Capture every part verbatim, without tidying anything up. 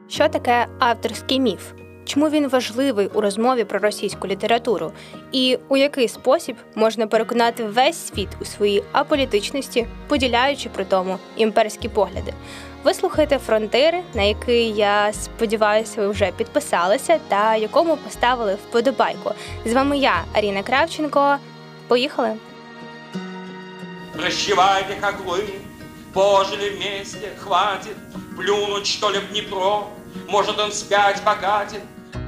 Що таке авторський міф? Чому він важливий у розмові про російську літературу? І у який спосіб можна переконати весь світ у своїй аполітичності, поділяючи при тому імперські погляди? Ви слухаєте «Фронтири», на який, я сподіваюся, ви вже підписалися та якому поставили вподобайку. З вами я, Аріна Кравченко. Поїхали! Прощевайте, как вы, пожили вместе, хватит плюнуть, что ли, в Днепро, может, он вспять покатит.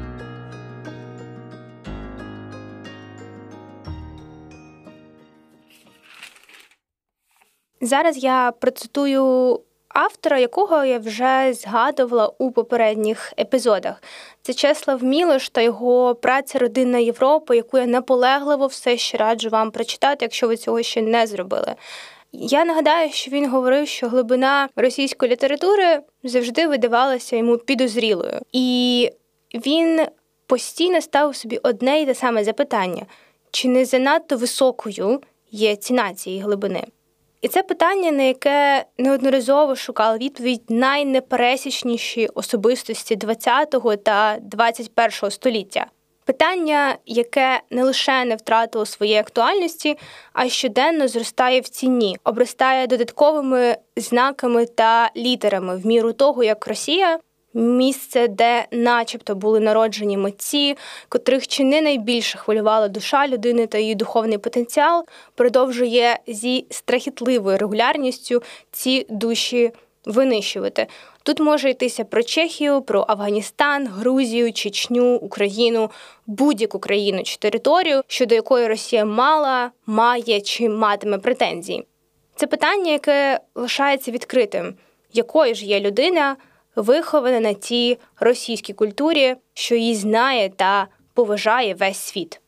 Зараз я процитую автора, якого я вже згадувала у попередніх епізодах. Це Чеслав Мілош та його праця «Родинна Європа», яку я наполегливо все ще раджу вам прочитати, якщо ви цього ще не зробили. Я нагадаю, що він говорив, що глибина російської літератури завжди видавалася йому підозрілою. І він постійно ставив собі одне й те саме запитання: чи не занадто високою є ціна цієї глибини? І це питання, на яке неодноразово шукали відповідь найнепересічніші особистості ХХ та двадцять першого століття. Питання, яке не лише не втратило своєї актуальності, а й щоденно зростає в ціні, обростає додатковими знаками та літерами в міру того, як Росія – місце, де начебто були народжені митці, котрих чи не найбільше хвилювала душа людини та її духовний потенціал, продовжує зі страхітливою регулярністю ці душі винищувати. Тут може йтися про Чехію, про Афганістан, Грузію, Чечню, Україну, будь-яку країну чи територію, щодо якої Росія мала, має чи матиме претензії. Це питання, яке лишається відкритим. Якою ж є людина, вихована на тій російській культурі, що її знає та поважає весь світ?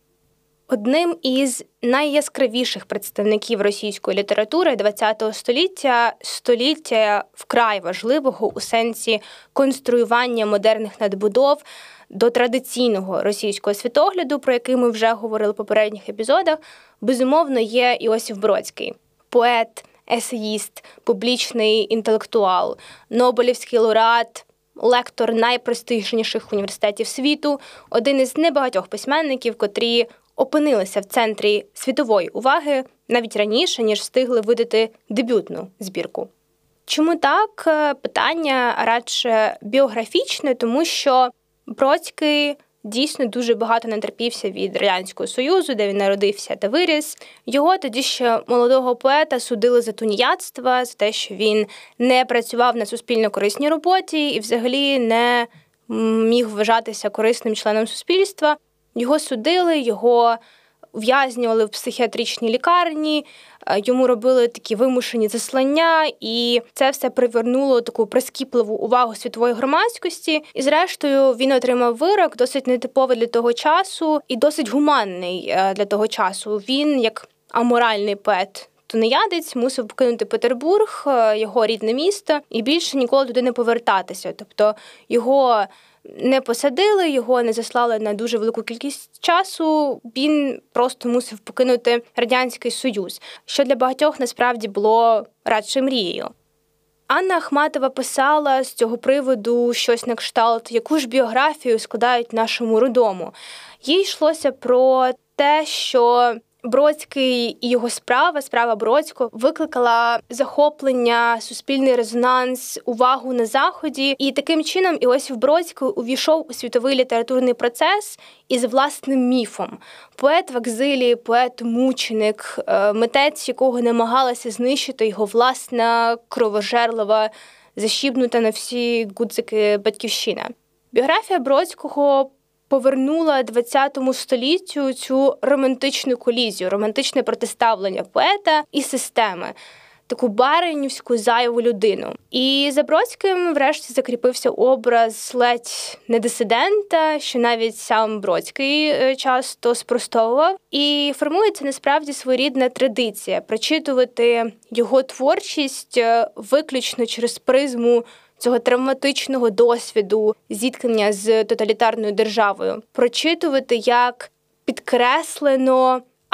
Одним із найяскравіших представників російської літератури ХХ століття – століття вкрай важливого у сенсі конструювання модерних надбудов до традиційного російського світогляду, про який ми вже говорили в попередніх епізодах, безумовно, є Іосиф Бродський. Поет, есеїст, публічний інтелектуал, Нобелівський лауреат, лектор найпрестижніших університетів світу, один із небагатьох письменників, котрі опинилися в центрі світової уваги навіть раніше, ніж встигли видати дебютну збірку. Чому так? Питання радше біографічне, тому що Бродський дійсно дуже багато натерпівся від Радянського Союзу, де він народився та виріс. Його тоді ще молодого поета судили за тунеядство, за те, що він не працював на суспільно-корисній роботі і взагалі не міг вважатися корисним членом суспільства. Його судили, його ув'язнювали в психіатричній лікарні, йому робили такі вимушені заслання, і це все привернуло таку прискіпливу увагу світової громадськості. І зрештою він отримав вирок, досить нетиповий для того часу і досить гуманний для того часу. Він, як аморальний поет, тунеядець, мусив покинути Петербург, його рідне місто, і більше ніколи туди не повертатися. Тобто його не посадили, його не заслали на дуже велику кількість часу, він просто мусив покинути Радянський Союз, що для багатьох насправді було радше мрією. Анна Ахматова писала з цього приводу щось на кшталт, яку ж біографію складають нашому родому. Їй йшлося про те, що Бродський і його справа, справа Бродського, викликала захоплення, суспільний резонанс, увагу на Заході. І таким чином Іосиф Бродський увійшов у світовий літературний процес із власним міфом. Поет в екзилі, поет-мученик, митець, якого намагалася знищити його власна кровожерлива, защібнута на всі гудзики батьківщина. Біографія Бродського повернула ХХ століттю цю романтичну колізію, романтичне протиставлення поета і системи, таку баринівську зайву людину. І за Бродським врешті закріпився образ ледь не дисидента, що навіть сам Бродський часто спростовував. І формується насправді своєрідна традиція прочитувати його творчість виключно через призму цього травматичного досвіду зіткнення з тоталітарною державою, прочитувати, як підкреслено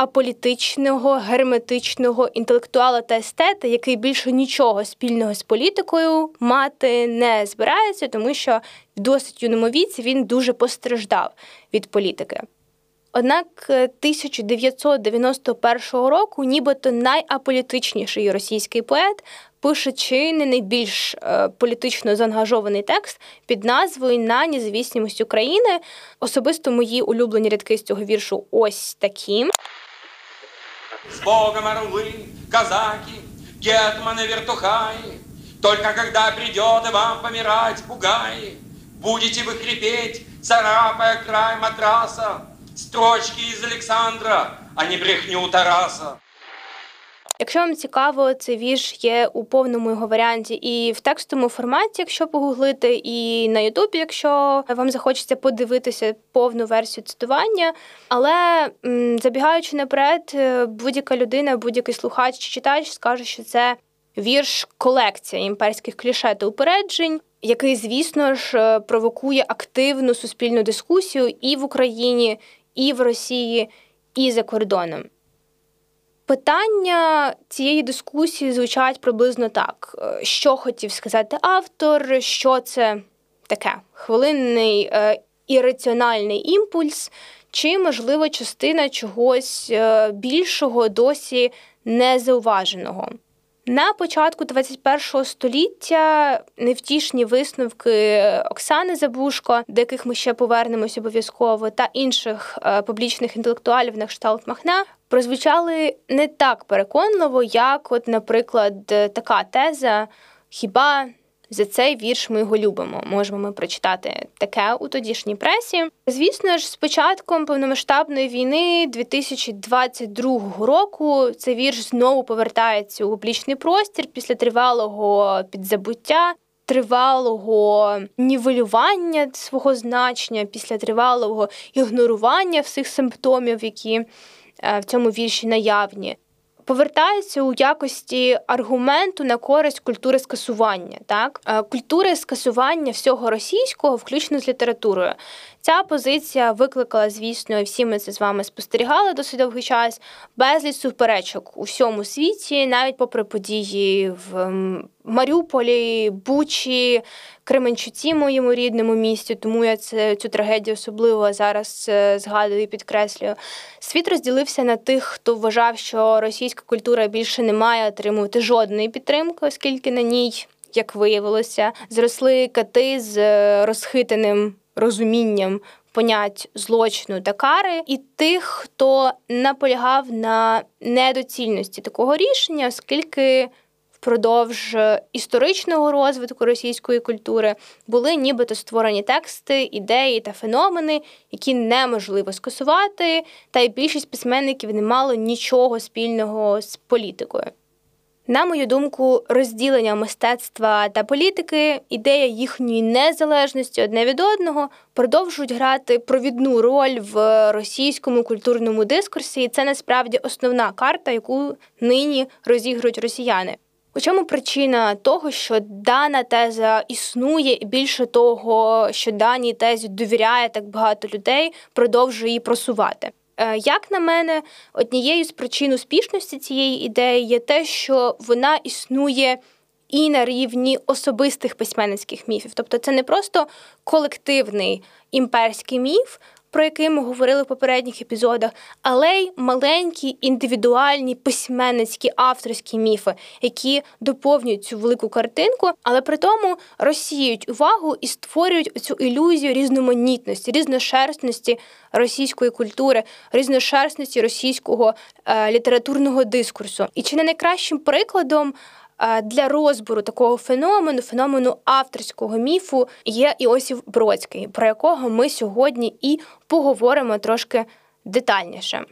аполітичного, герметичного інтелектуала та естета, який більше нічого спільного з політикою мати не збирається, тому що в досить юному віці він дуже постраждав від політики. Однак тисяча дев'ятсот дев'яносто першого року нібито найаполітичніший російський поет пише чи не найбільш е, політично заангажований текст під назвою «На независимость України». Особисто мої улюблені рядки з цього віршу ось такі. С Богом орлы, казаки, гетманы, вертухаи, только когда придет и вам помирать бугаи, будете вы хрипеть, царапая край матраса, строчки из Александра, а не брехню Тараса. Якщо вам цікаво, цей вірш є у повному його варіанті і в текстовому форматі, якщо погуглити, і на Ютубі, якщо вам захочеться подивитися повну версію цитування. Але, забігаючи наперед, будь-яка людина, будь-який слухач чи читач скаже, що це вірш-колекція імперських кліше та упереджень, який, звісно ж, провокує активну суспільну дискусію і в Україні, і в Росії, і за кордоном. Питання цієї дискусії звучать приблизно так. Що хотів сказати автор, що це таке хвилинний е, ірраціональний імпульс, чи, можливо, частина чогось е, більшого, досі незауваженого. На початку двадцять першого століття невтішні висновки Оксани Забужко, до яких ми ще повернемось обов'язково, та інших е, публічних інтелектуалів на кшталт Махна, прозвучали не так переконливо, як, от, наприклад, така теза «Хіба за цей вірш ми його любимо?» Можемо ми прочитати таке у тодішній пресі. Звісно ж, з початком повномасштабної війни дві тисячі двадцять другого року цей вірш знову повертається у публічний простір після тривалого підзабуття, тривалого нівелювання свого значення, після тривалого ігнорування всіх симптомів, які в цьому вірші наявні. Повертається у якості аргументу на користь культури скасування. Так? Культури скасування всього російського, включно з літературою. Ця позиція викликала, звісно, і всі ми це з вами спостерігали досить довгий час, безліч суперечок у всьому світі, навіть попри події в Маріуполі, Бучі, Кременчуці, моєму рідному місті, тому я це, цю трагедію особливо зараз згадую і підкреслюю. Світ розділився на тих, хто вважав, що російська культура більше не має отримувати жодної підтримки, оскільки на ній, як виявилося, зросли кати з розхитаним розумінням понять злочину та кари, і тих, хто наполягав на недоцільності такого рішення, оскільки впродовж історичного розвитку російської культури були нібито створені тексти, ідеї та феномени, які неможливо скасувати, та й більшість письменників не мало нічого спільного з політикою. На мою думку, розділення мистецтва та політики, ідея їхньої незалежності одне від одного продовжують грати провідну роль в російському культурному дискурсі, і це насправді основна карта, яку нині розігрують росіяни. У чому причина того, що дана теза існує, і більше того, що даній тезі довіряє так багато людей, продовжує її просувати? Як на мене, однією з причин успішності цієї ідеї є те, що вона існує і на рівні особистих письменницьких міфів. Тобто це не просто колективний імперський міф, про який ми говорили в попередніх епізодах, але й маленькі індивідуальні письменницькі авторські міфи, які доповнюють цю велику картинку, але при тому розсіюють увагу і створюють цю ілюзію різноманітності, різношерстності російської культури, різношерстності російського е, літературного дискурсу. І чи не найкращим прикладом для розбору такого феномену, феномену авторського міфу є Іосиф Бродський, про якого ми сьогодні і поговоримо трошки детальніше.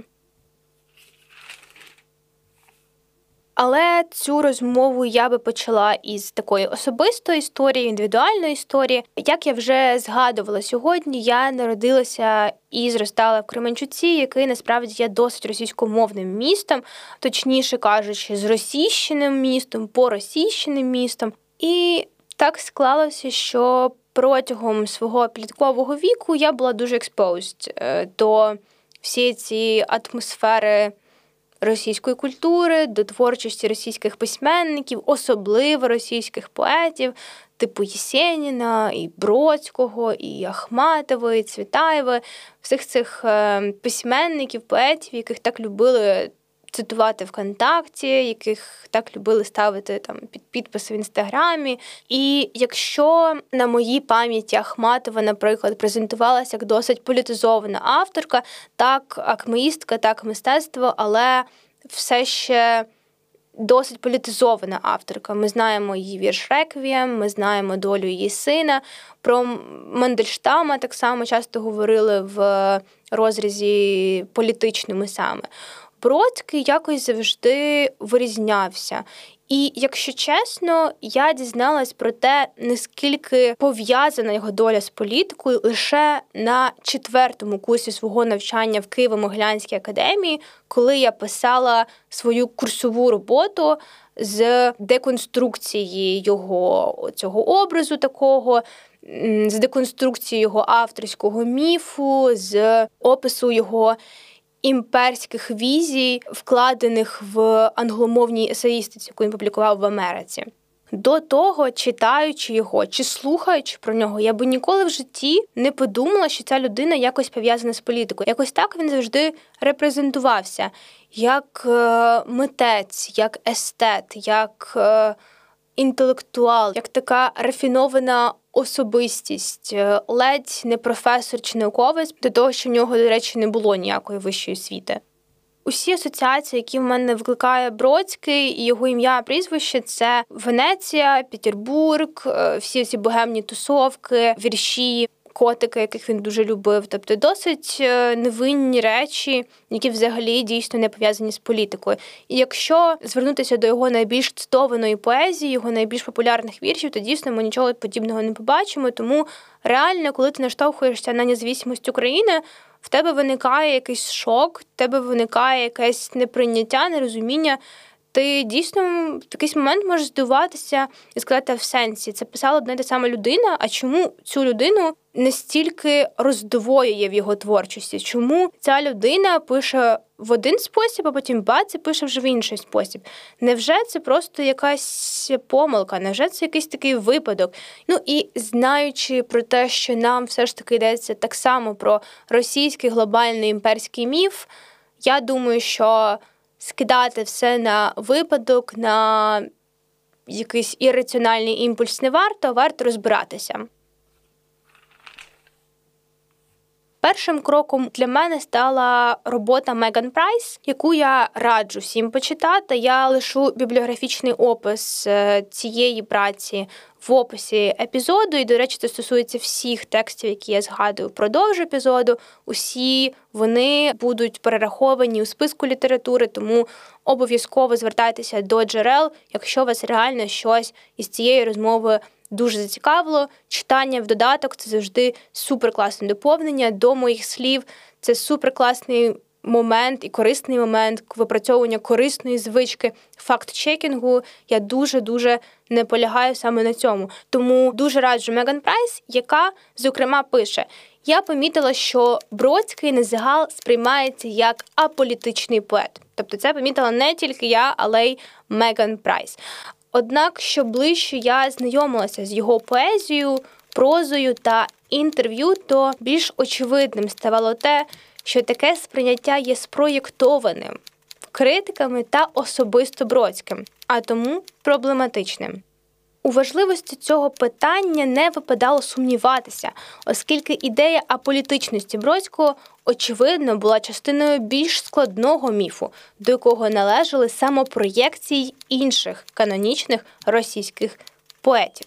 Але цю розмову я би почала із такої особистої історії, індивідуальної історії. Як я вже згадувала сьогодні, я народилася і зростала в Кременчуці, який насправді є досить російськомовним містом, точніше кажучи, з російщеним містом, поросійщеним містом. І так склалося, що протягом свого підліткового віку я була дуже exposed до всі ці атмосфери російської культури, до творчості російських письменників, особливо російських поетів, типу Єсеніна, і Бродського, і Ахматової, і Цвітаєвої, всіх цих письменників, поетів, яких так любили цитувати ВКонтакті, яких так любили ставити там під підписи в Інстаграмі. І якщо на моїй пам'яті Ахматова, наприклад, презентувалася як досить політизована авторка, так акмеїстка, так мистецтво, але все ще досить політизована авторка. Ми знаємо її вірш «Реквієм», ми знаємо долю її сина. Про Мандельштама так само часто говорили в розрізі політичному саме. Бродський якось завжди вирізнявся. І, якщо чесно, я дізналась про те, наскільки пов'язана його доля з політикою лише на четвертому курсі свого навчання в Києво-Могилянській академії, коли я писала свою курсову роботу з деконструкції його цього образу такого, з деконструкції його авторського міфу, з опису його імперських візій, вкладених в англомовній есеїстиці, яку він публікував в Америці. До того, читаючи його чи слухаючи про нього, я би ніколи в житті не подумала, що ця людина якось пов'язана з політикою. Якось так він завжди репрезентувався. Як е, митець, як естет, як е, інтелектуал, як така рафінована особистість, ледь не професор чи науковець, до того, що в нього, до речі, не було ніякої вищої освіти. Усі асоціації, які в мене викликає Бродський і його ім'я, прізвище – це Венеція, Петербург, всі ці богемні тусовки, вірші, котики, яких він дуже любив. Тобто досить невинні речі, які взагалі дійсно не пов'язані з політикою. І якщо звернутися до його найбільш цитованої поезії, його найбільш популярних віршів, то дійсно ми нічого подібного не побачимо. Тому реально, коли ти наштовхуєшся на незалежність України, в тебе виникає якийсь шок, в тебе виникає якесь неприйняття, нерозуміння. Ти дійсно в якийсь момент можеш здивуватися і сказати, в сенсі, це писала одна й та сама людина, а чому цю людину настільки роздвоює в його творчості? Чому ця людина пише в один спосіб, а потім бац, і пише вже в інший спосіб? Невже це просто якась помилка? Невже це якийсь такий випадок? Ну і знаючи про те, що нам все ж таки йдеться так само про російський глобальний імперський міф, я думаю, що скидати все на випадок, на якийсь ірраціональний імпульс не варто, варто розбиратися. Першим кроком для мене стала робота Меган Прайс, яку я раджу всім почитати. Я лишу бібліографічний опис цієї праці в описі епізоду, і, до речі, це стосується всіх текстів, які я згадую впродовж епізоду. Усі вони будуть перераховані у списку літератури, тому обов'язково звертайтеся до джерел, якщо вас реально щось із цієї розмови дуже зацікавило. Читання в додаток – це завжди суперкласне доповнення до моїх слів. Це суперкласний момент і корисний момент випрацьовування корисної звички факт-чекінгу. Я дуже-дуже наполягаю саме на цьому. Тому дуже раджу Меган Прайс, яка, зокрема, пише: «Я помітила, що Бродський на загал сприймається як аполітичний поет». Тобто це помітила не тільки я, але й Меган Прайс. Однак, що ближче я знайомилася з його поезією, прозою та інтерв'ю, то більш очевидним ставало те, що таке сприйняття є спроєктованим критиками та особисто Бродським, а тому проблематичним. У важливості цього питання не випадало сумніватися, оскільки ідея аполітичності Бродського, очевидно, була частиною більш складного міфу, до якого належали самопроєкції інших канонічних російських поетів.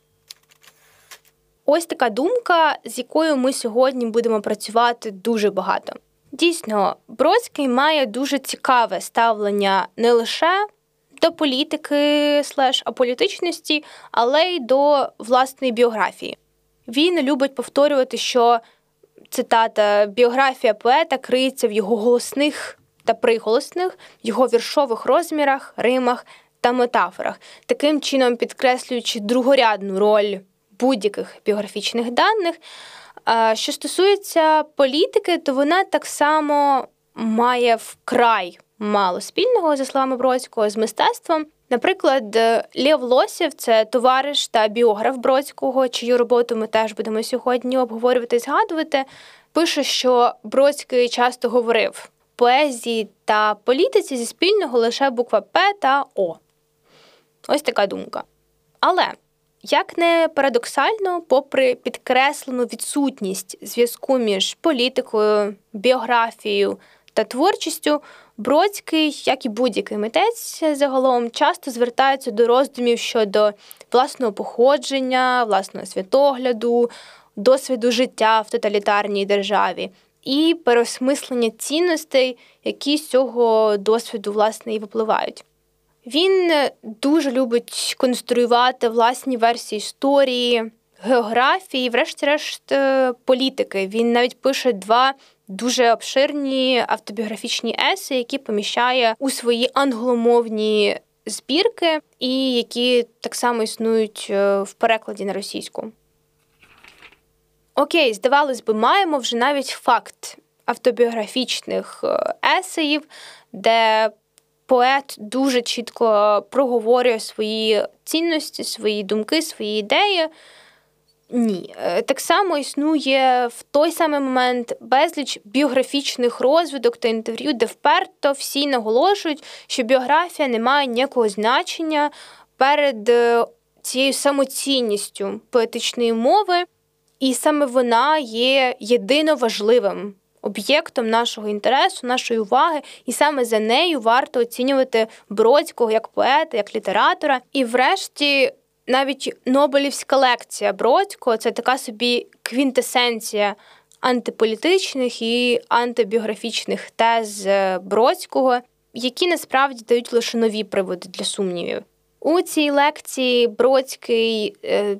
Ось така думка, з якою ми сьогодні будемо працювати дуже багато. Дійсно, Бродський має дуже цікаве ставлення не лише до політики слеш аполітичності, але й до власної біографії. Він любить повторювати, що, цитата, «біографія поета криється в його голосних та приголосних, його віршових розмірах, римах та метафорах», таким чином підкреслюючи другорядну роль будь-яких біографічних даних. А що стосується політики, то вона так само має вкрай мало спільного, за словами Бродського, з мистецтвом. Наприклад, Лев Лосєв – це товариш та біограф Бродського, чию роботу ми теж будемо сьогодні обговорювати і згадувати, пише, що Бродський часто говорив: поезії та політиці зі спільного лише буква «П» та «О». Ось така думка. Але, як не парадоксально, попри підкреслену відсутність зв'язку між політикою, біографією та творчістю, Бродський, як і будь-який митець загалом, часто звертається до роздумів щодо власного походження, власного світогляду, досвіду життя в тоталітарній державі і переосмислення цінностей, які з цього досвіду, власне, і випливають. Він дуже любить конструювати власні версії історії, географії, врешті-решт, політики. Він навіть пише два дуже обширні автобіографічні еси, які поміщає у свої англомовні збірки і які так само існують в перекладі на російську. Окей, здавалось би, маємо вже навіть факт автобіографічних есеїв, де поет дуже чітко проговорює свої цінності, свої думки, свої ідеї. Ні. Так само існує в той самий момент безліч біографічних розвідок та інтерв'ю, де вперто всі наголошують, що біографія не має ніякого значення перед цією самоцінністю поетичної мови, і саме вона є єдино важливим об'єктом нашого інтересу, нашої уваги, і саме за нею варто оцінювати Бродського як поета, як літератора. І врешті навіть Нобелівська лекція Бродського – це така собі квінтесенція антиполітичних і антибіографічних тез Бродського, які насправді дають лише нові приводи для сумнівів. У цій лекції Бродський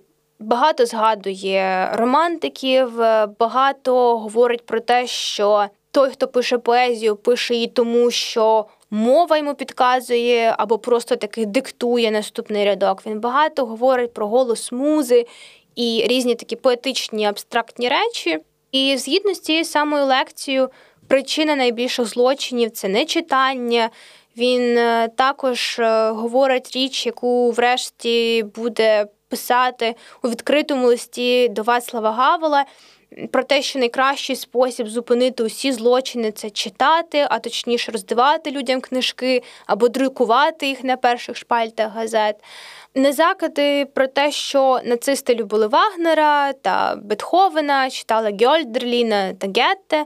багато згадує романтиків, багато говорить про те, що той, хто пише поезію, пише її тому, що мова йому підказує або просто таки диктує наступний рядок. Він багато говорить про голос музи і різні такі поетичні абстрактні речі. І згідно з цією самою лекцією, причина найбільших злочинів – це не читання. Він також говорить річ, яку врешті буде писати у відкритому листі до Вацлава Гавела, про те, що найкращий спосіб зупинити усі злочини – це читати, а точніше роздавати людям книжки або друкувати їх на перших шпальтах газет. Не закиди про те, що нацисти любили Вагнера та Бетховена, читали Гьольдерліна та Гетте,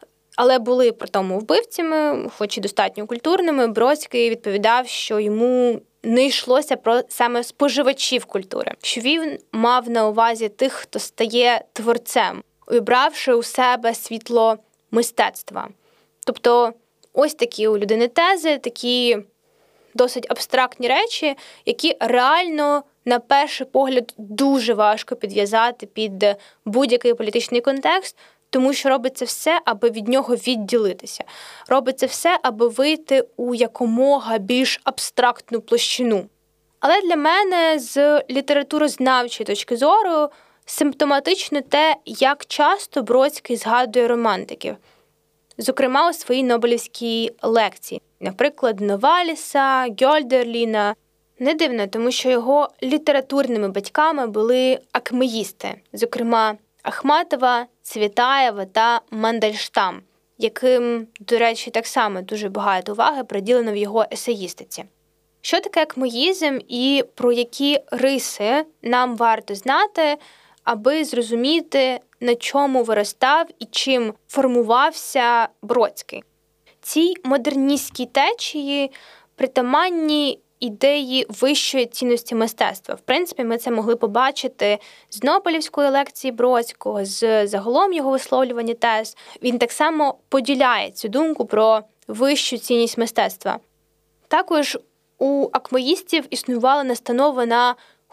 але були при тому вбивцями, хоч і достатньо культурними. Бродський відповідав, що йому не йшлося про саме споживачів культури, що він мав на увазі тих, хто стає творцем, увібравши у себе світло мистецтва. Тобто ось такі у людини тези, такі досить абстрактні речі, які реально, на перший погляд, дуже важко підв'язати під будь-який політичний контекст, тому що робиться все, аби від нього відділитися. Робиться все, аби вийти у якомога більш абстрактну площину. Але для мене з літературознавчої точки зору симптоматично те, як часто Бродський згадує романтиків. Зокрема, у своїй Нобелівській лекції. Наприклад, Новаліса, Гьольдерліна. Не дивно, тому що його літературними батьками були акмеїсти. Зокрема, Ахматова, Цвітаєва та Мандельштам, яким, до речі, так само дуже багато уваги приділено в його есеїстиці. Що таке акмеїзм і про які риси нам варто знати, аби зрозуміти, на чому виростав і чим формувався Бродський? Цій модерністській течії притаманні ідеї вищої цінності мистецтва. В принципі, ми це могли побачити з Нобелівської лекції Бродського, з загалом його висловлювання тез. Він так само поділяє цю думку про вищу цінність мистецтва. Також у акмеїстів існувала настанова на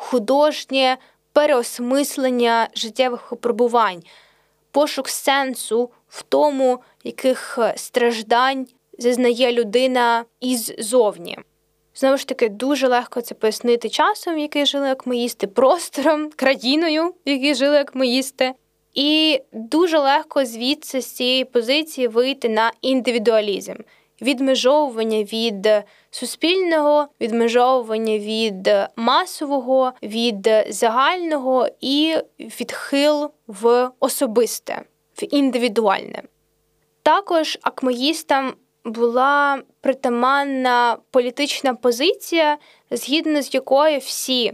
художнє переосмислення життєвих випробувань, пошук сенсу в тому, яких страждань зазнає людина іззовні. Знову ж таки, дуже легко це пояснити часом, в який жили акмеїсти, простором, країною, в якій жили акмеїсти. І дуже легко звідси з цієї позиції вийти на індивідуалізм. Відмежовування від суспільного, відмежовування від масового, від загального і відхил в особисте, в індивідуальне. Також акмеїстам була притаманна політична позиція, згідно з якою всі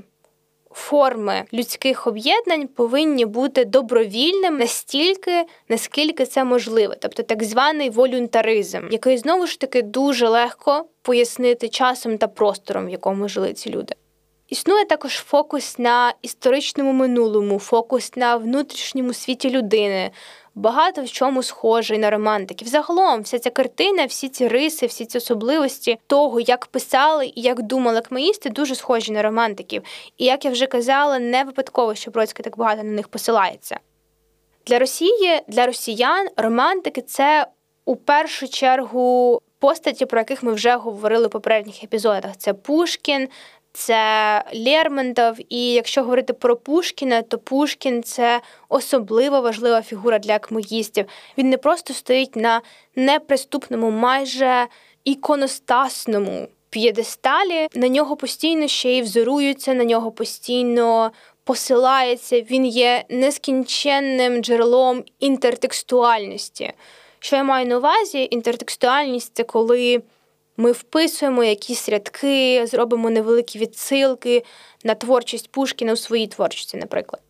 форми людських об'єднань повинні бути добровільними настільки, наскільки це можливо. Тобто так званий волюнтаризм, який, знову ж таки, дуже легко пояснити часом та простором, в якому жили ці люди. Існує також фокус на історичному минулому, фокус на внутрішньому світі людини, багато в чому схожий на романтиків. Загалом, вся ця картина, всі ці риси, всі ці особливості того, як писали і як думали акмеїсти, дуже схожі на романтиків. І, як я вже казала, не випадково, що Бродський так багато на них посилається. Для Росії, для росіян романтики – це у першу чергу постаті, про яких ми вже говорили в попередніх епізодах. Це Пушкін, це Лермонтов, і якщо говорити про Пушкіна, то Пушкін – це особливо важлива фігура для акмеїстів. Він не просто стоїть на неприступному, майже іконостасному п'єдесталі, на нього постійно ще й взоруються, на нього постійно посилається, він є нескінченним джерелом інтертекстуальності. Що я маю на увазі? Інтертекстуальність – це коли ми вписуємо якісь рядки, зробимо невеликі відсилки на творчість Пушкіна у своїй творчості, наприклад.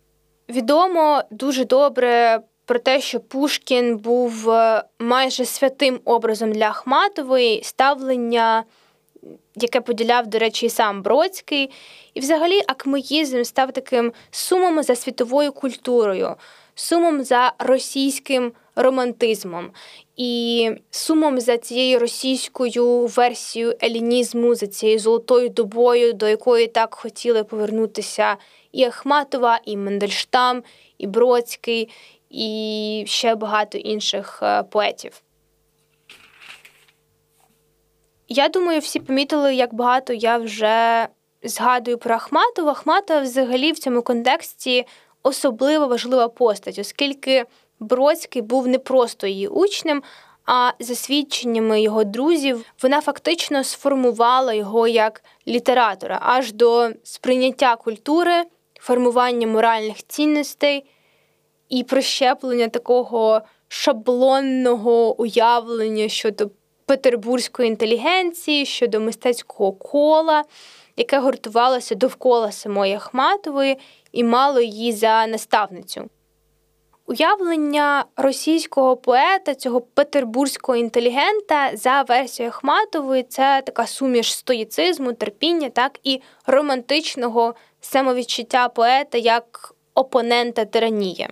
Відомо дуже добре про те, що Пушкін був майже святим образом для Ахматової, ставлення, яке поділяв, до речі, і сам Бродський. І взагалі акмеїзм став таким сумом за світовою культурою, сумом за російським романтизмом і сумом за цією російською версією елінізму, за цією золотою добою, до якої так хотіли повернутися і Ахматова, і Мандельштам, і Бродський, і ще багато інших поетів. Я думаю, всі помітили, як багато я вже згадую про Ахматову. Ахматова взагалі в цьому контексті особливо важлива постать, оскільки Бродський був не просто її учнем, а за свідченнями його друзів, вона фактично сформувала його як літератора аж до сприйняття культури, формування моральних цінностей і прищеплення такого шаблонного уявлення щодо петербурзької інтелігенції, щодо мистецького кола, яке гуртувалося довкола самої Ахматової і мало її за наставницю. Уявлення російського поета, цього петербурзького інтелігента, за версією Ахматової, це така суміш стоїцизму, терпіння, так і романтичного самовідчуття поета як опонента тиранії.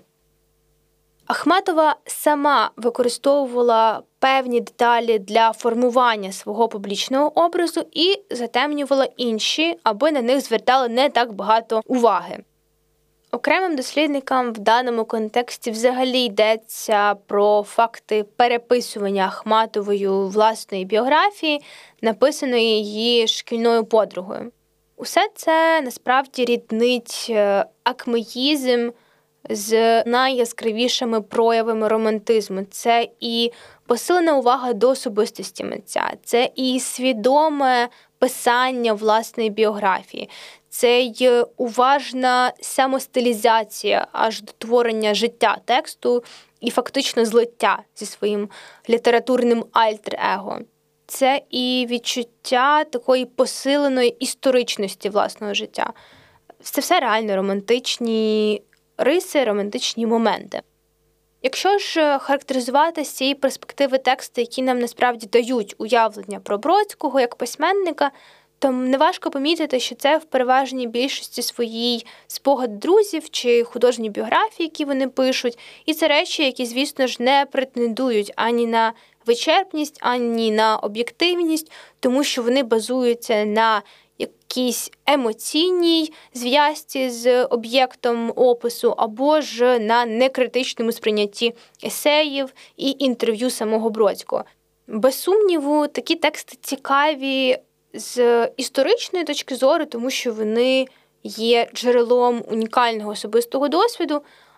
Ахматова сама використовувала певні деталі для формування свого публічного образу і затемнювала інші, аби на них звертали не так багато уваги. Окремим дослідникам в даному контексті взагалі йдеться про факти переписування Ахматовою власної біографії, написаної її шкільною подругою. Усе це насправді ріднить акмеїзм з найяскравішими проявами романтизму. Це і посилена увага до особистості митця, це і свідоме писання власної біографії, це й уважна самостилізація аж до творення життя тексту і фактично злиття зі своїм літературним альтер-его. Це і відчуття такої посиленої історичності власного життя. Це все реально романтичні риси, романтичні моменти. Якщо ж характеризувати з цієї перспективи тексти, які нам насправді дають уявлення про Бродського як письменника, то неважко помітити, що це в переважній більшості своїй спогад друзів чи художні біографії, які вони пишуть. І це речі, які, звісно ж, не претендують ані на вичерпність, ані на об'єктивність, тому що вони базуються на якійсь емоційній зв'язці з об'єктом опису, або ж на некритичному сприйнятті есеїв і інтерв'ю самого Бродського. Без сумніву, такі тексти цікаві з історичної точки зору, тому що вони є джерелом унікального особистого досвіду,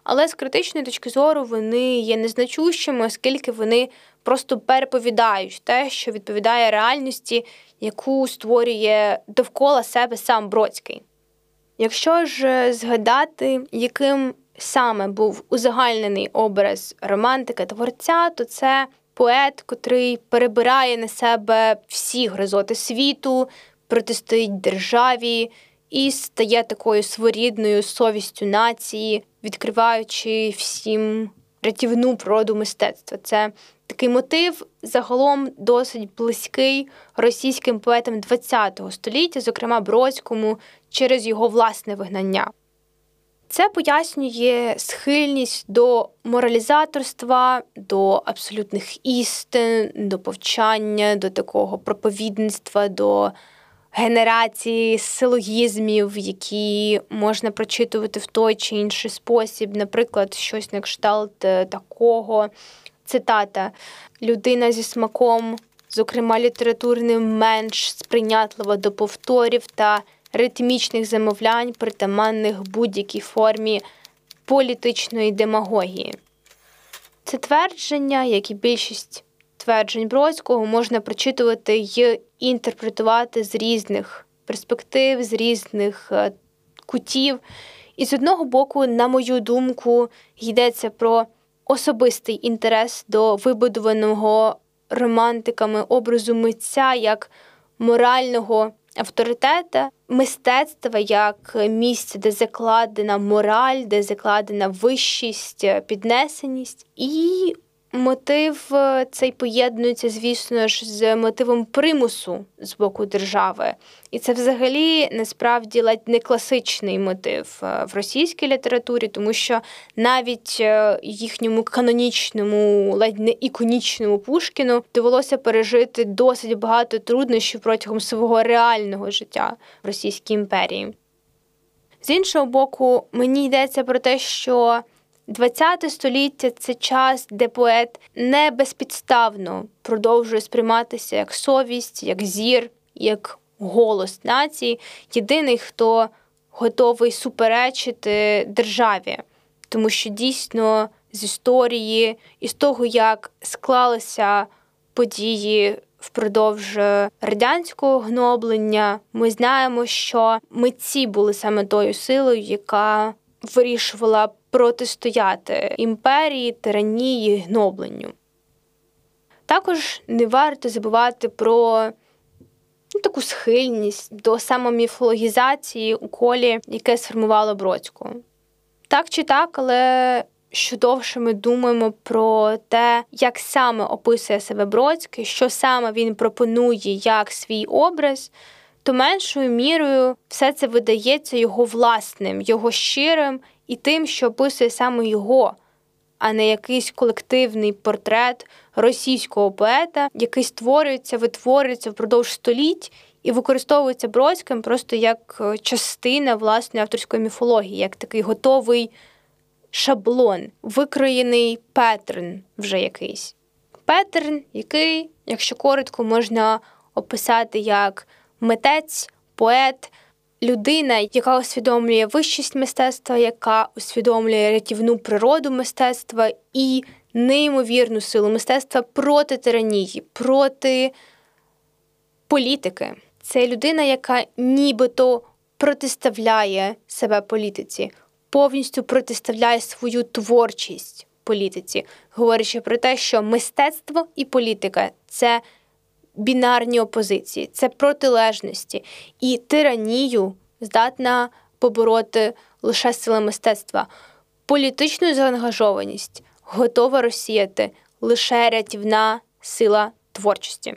але з критичної точки зору вони є незначущими, оскільки вони просто переповідають те, що відповідає реальності, яку створює довкола себе сам Бродський. Якщо ж згадати, яким саме був узагальнений образ романтика-творця, то це поет, котрий перебирає на себе всі гризоти світу, протистоїть державі і стає такою своєрідною совістю нації, відкриваючи всім рятівну природу мистецтва. Це такий мотив загалом досить близький російським поетам ХХ століття, зокрема Бродському, через його власне вигнання. Це пояснює схильність до моралізаторства, до абсолютних істин, до повчання, до такого проповідництва, до генерації силогізмів, які можна прочитувати в той чи інший спосіб. Наприклад, щось на кшталт такого, цитата: «Людина зі смаком, зокрема літературним, менш сприйнятлива до повторів та ритмічних замовлянь, притаманних будь-якій формі політичної демагогії». Це твердження, як і більшість тверджень Бродського, можна прочитувати й інтерпретувати з різних перспектив, з різних кутів. І з одного боку, на мою думку, йдеться про особистий інтерес до вибудованого романтиками образу митця як морального авторитета, мистецтва як місце, де закладена мораль, де закладена вищість, піднесеність. І мотив цей поєднується, звісно ж, з мотивом примусу з боку держави. І це взагалі, насправді, ледь не класичний мотив в російській літературі, тому що навіть їхньому канонічному, ледь не іконічному Пушкіну довелося пережити досить багато труднощів протягом свого реального життя в Російській імперії. З іншого боку, мені йдеться про те, що ХХ століття – це час, де поет не безпідставно продовжує сприйматися як совість, як зір, як голос нації, єдиний, хто готовий суперечити державі. Тому що дійсно з історії і з того, як склалися події впродовж радянського гноблення, ми знаємо, що митці були саме тою силою, яка вирішувала протистояти імперії, тиранії, гнобленню. Також не варто забувати про ну, таку схильність до самоміфологізації у колі, яке сформувало Бродського. Так чи так, але що довше ми думаємо про те, як саме описує себе Бродський, що саме він пропонує як свій образ, то меншою мірою все це видається його власним, його щирим і тим, що описує саме його, а не якийсь колективний портрет російського поета, який створюється, витворюється впродовж століть і використовується Бродським просто як частина власної авторської міфології, як такий готовий шаблон, викроєний петерн вже якийсь. Петерн, який, якщо коротко, можна описати як митець, поет, людина, яка усвідомлює вищість мистецтва, яка усвідомлює рятівну природу мистецтва і неймовірну силу мистецтва проти тиранії, проти політики. Це людина, яка нібито протиставляє себе політиці, повністю протиставляє свою творчість політиці, говорячи про те, що мистецтво і політика – це бінарні опозиції, це протилежності. І тиранію здатна побороти лише сила мистецтва. Політичну заангажованість готова розсіяти лише рятівна сила творчості.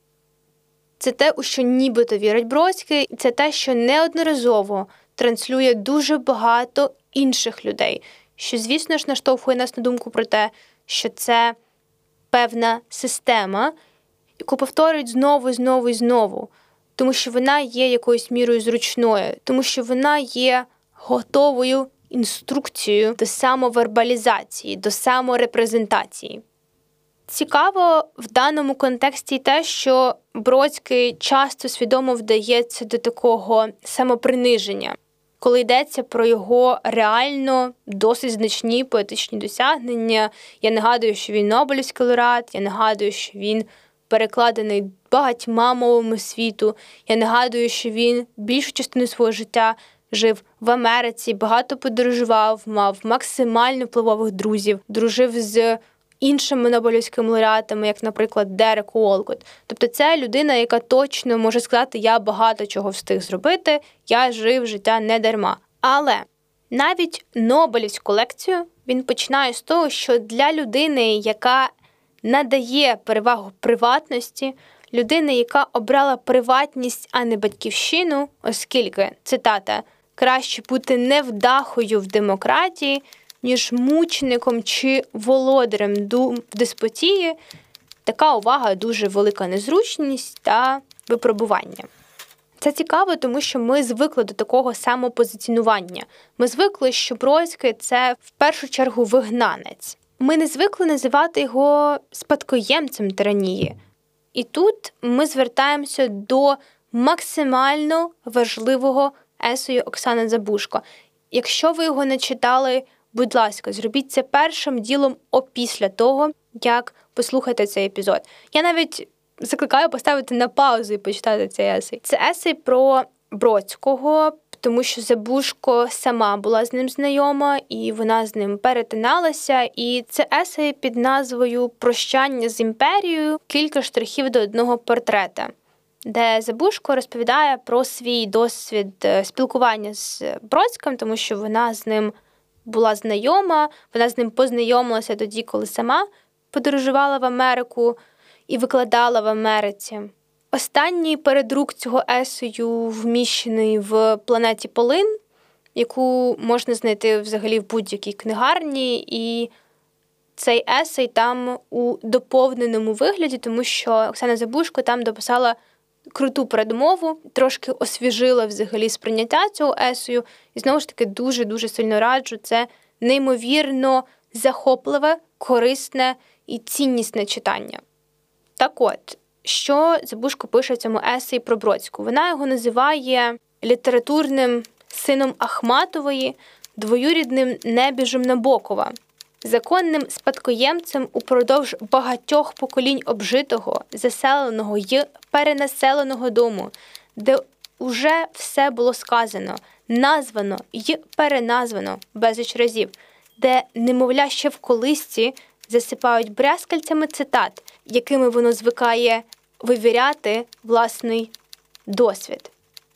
Це те, у що нібито вірить Бродський, і це те, що неодноразово транслює дуже багато інших людей, що, звісно ж, наштовхує нас на думку про те, що це певна система, яку повторюють знову, знову і знову, тому що вона є якоюсь мірою зручною, тому що вона є готовою інструкцією до самовербалізації, до саморепрезентації. Цікаво в даному контексті те, що Бродський часто свідомо вдається до такого самоприниження, коли йдеться про його реально досить значні поетичні досягнення. Я нагадую, що він Нобелівський лауреат, я нагадую, що він перекладений багатьма мовами світу. Я нагадую, що він більшу частину свого життя жив в Америці, багато подорожував, мав максимально впливових друзів, дружив з іншими нобелівськими лауреатами, як, наприклад, Дерек Уолкотт. Тобто це людина, яка точно може сказати, я багато чого встиг зробити, я жив життя не дарма. Але навіть Нобелівську лекцію він починає з того, що для людини, яка надає перевагу приватності, людини, яка обрала приватність, а не батьківщину, оскільки, цитата, краще бути невдахою в демократії, ніж мучеником чи володарем в деспотії, така увага дуже велика незручність та випробування. Це цікаво, тому що ми звикли до такого самопозиціонування. Ми звикли, що Бродський – це в першу чергу вигнанець. Ми не звикли називати його спадкоємцем тиранії. І тут ми звертаємося до максимально важливого есею Оксани Забужко. Якщо ви його не читали, будь ласка, зробіть це першим ділом опісля того, як послухаєте цей епізод. Я навіть закликаю поставити на паузу і почитати цей есей. Це есей про Бродського, тому що Забужко сама була з ним знайома, і вона з ним перетиналася. І це есей під назвою «Прощання з імперією. Кілька штрихів до одного портрета», де Забужко розповідає про свій досвід спілкування з Бродським, тому що вона з ним була знайома, вона з ним познайомилася тоді, коли сама подорожувала в Америку і викладала в Америці. Останній передрук цього есею вміщений в «Планеті Полин», яку можна знайти взагалі в будь-якій книгарні, і цей есей там у доповненому вигляді, тому що Оксана Забужко там дописала круту передмову, трошки освіжила взагалі сприйняття цього есею, і знову ж таки дуже-дуже сильно раджу. Це неймовірно захопливе, корисне і ціннісне читання. Так от, що Забужко пише в цьому есеї про Бродську? Вона його називає літературним сином Ахматової, двоюрідним небіжем Набокова, законним спадкоємцем упродовж багатьох поколінь обжитого, заселеного й перенаселеного дому, де уже все було сказано, названо й переназвано безліч разів, де немовля ще в колисці засипають брязкальцями цитат, якими воно звикає вивіряти власний досвід.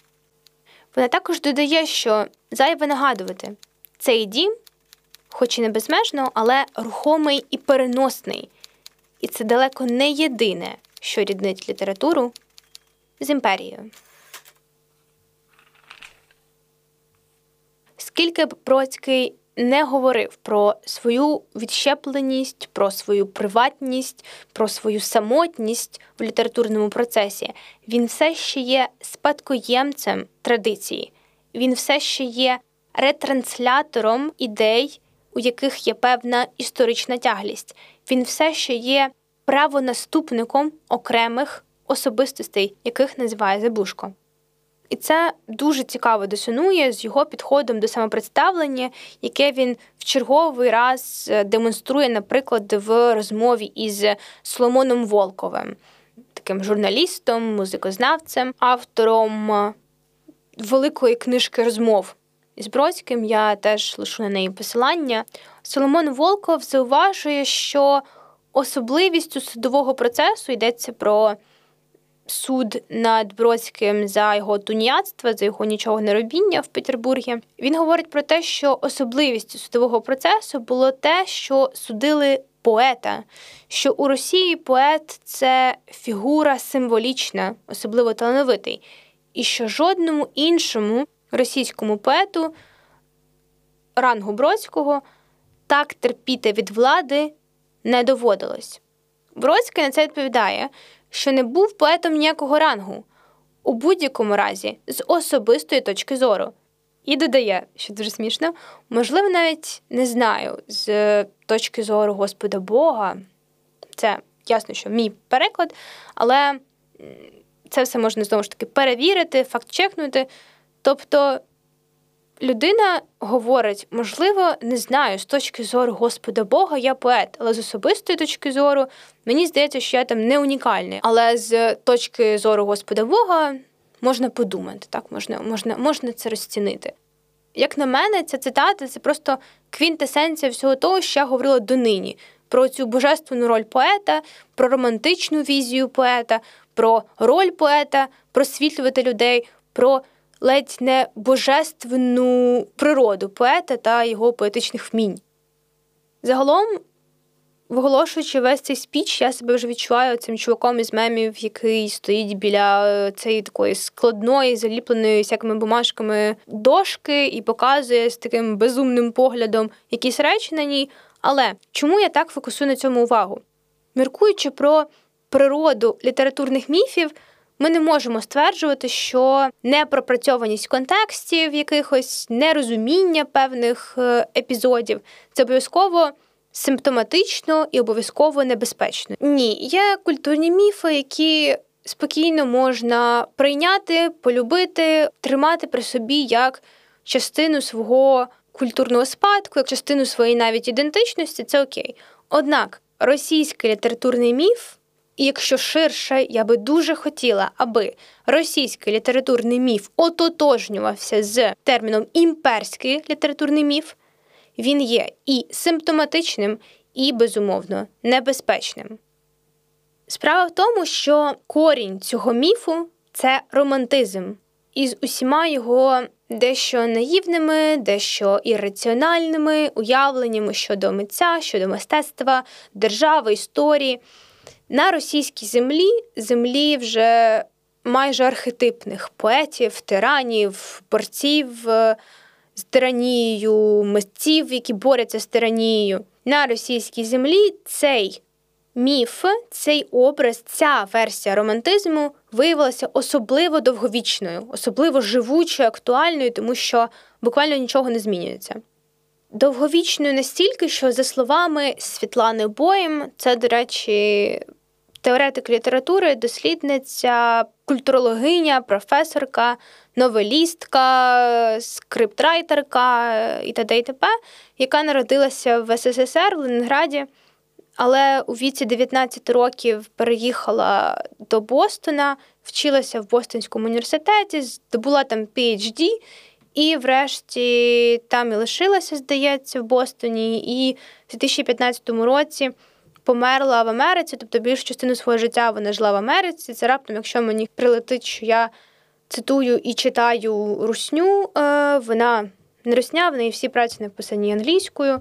Вона також додає, що зайве нагадувати, цей дім, хоч і не безмежно, але рухомий і переносний. І це далеко не єдине, що ріднить літературу з імперією. Скільки б Бродський не говорив про свою відщепленість, про свою приватність, про свою самотність в літературному процесі, він все ще є спадкоємцем традиції. Він все ще є ретранслятором ідей, у яких є певна історична тяглість. Він все ще є правонаступником окремих особистостей, яких називає Забужко. І це дуже цікаво дисонує з його підходом до самопредставлення, яке він в черговий раз демонструє, наприклад, в розмові із Соломоном Волковим, таким журналістом, музикознавцем, автором великої книжки розмов із Бродським. Я теж лишу на неї посилання. Соломон Волков зауважує, що особливістю судового процесу, йдеться про суд над Бродським за його тунеядство, за його нічого не робіння в Петербургі. Він говорить про те, що особливістю судового процесу було те, що судили поета, що у Росії поет – це фігура символічна, особливо талановитий, і що жодному іншому російському поету рангу Бродського так терпіти від влади не доводилось. Бродський на це відповідає, що не був поетом ніякого рангу, у будь-якому разі, з особистої точки зору. І додає, що дуже смішно, можливо, навіть не знаю, з точки зору Господа Бога, це ясно, що мій переклад, але це все можна, знову ж таки, перевірити, факт-чекнути. Тобто людина говорить, можливо, не знаю, з точки зору Господа Бога я поет, але з особистої точки зору мені здається, що я там не унікальний. Але з точки зору Господа Бога можна подумати, так, можна, можна, можна це розцінити. Як на мене, ця цитата – це просто квінтесенція всього того, що я говорила донині. Про цю божественну роль поета, про романтичну візію поета, про роль поета, просвітлювати людей, про ледь не божественну природу поета та його поетичних вмінь. Загалом, виголошуючи весь цей спіч, я себе вже відчуваю цим чуваком із мемів, який стоїть біля цієї такої складної, заліпленої всякими бумажками дошки і показує з таким безумним поглядом якісь речі на ній. Але чому я так фокусую на цьому увагу? Міркуючи про природу літературних міфів, ми не можемо стверджувати, що непропрацьованість контекстів якихось, нерозуміння певних епізодів – це обов'язково симптоматично і обов'язково небезпечно. Ні, є культурні міфи, які спокійно можна прийняти, полюбити, тримати при собі як частину свого культурного спадку, як частину своєї навіть ідентичності – це окей. Однак російський літературний міф, і якщо ширше, я би дуже хотіла, аби російський літературний міф ототожнювався з терміном «імперський літературний міф», він є і симптоматичним, і, безумовно, небезпечним. Справа в тому, що корінь цього міфу – це романтизм. Із усіма його дещо наївними, дещо ірраціональними уявленнями щодо митця, щодо мистецтва, держави, історії. На російській землі, землі вже майже архетипних поетів, тиранів, борців з тиранією, митців, які борються з тиранією. На російській землі цей міф, цей образ, ця версія романтизму виявилася особливо довговічною, особливо живучою, актуальною, тому що буквально нічого не змінюється. Довговічною настільки, що, за словами Світлани Боєм, це, до речі, теоретик літератури, дослідниця, культурологиня, професорка, новелістка, скриптрайтерка і т.д. і т.п., яка народилася в СССР, в Ленінграді, але у віці дев'ятнадцяти років переїхала до Бостона, вчилася в Бостонському університеті, здобула там пі ейч ді, і врешті там і лишилася, здається, в Бостоні, і в дві тисячі п'ятнадцятому році померла в Америці, тобто більшу частину свого життя вона жила в Америці. Це раптом, якщо мені прилетить, що я цитую і читаю русню, вона не русня, в неї всі праці написані англійською,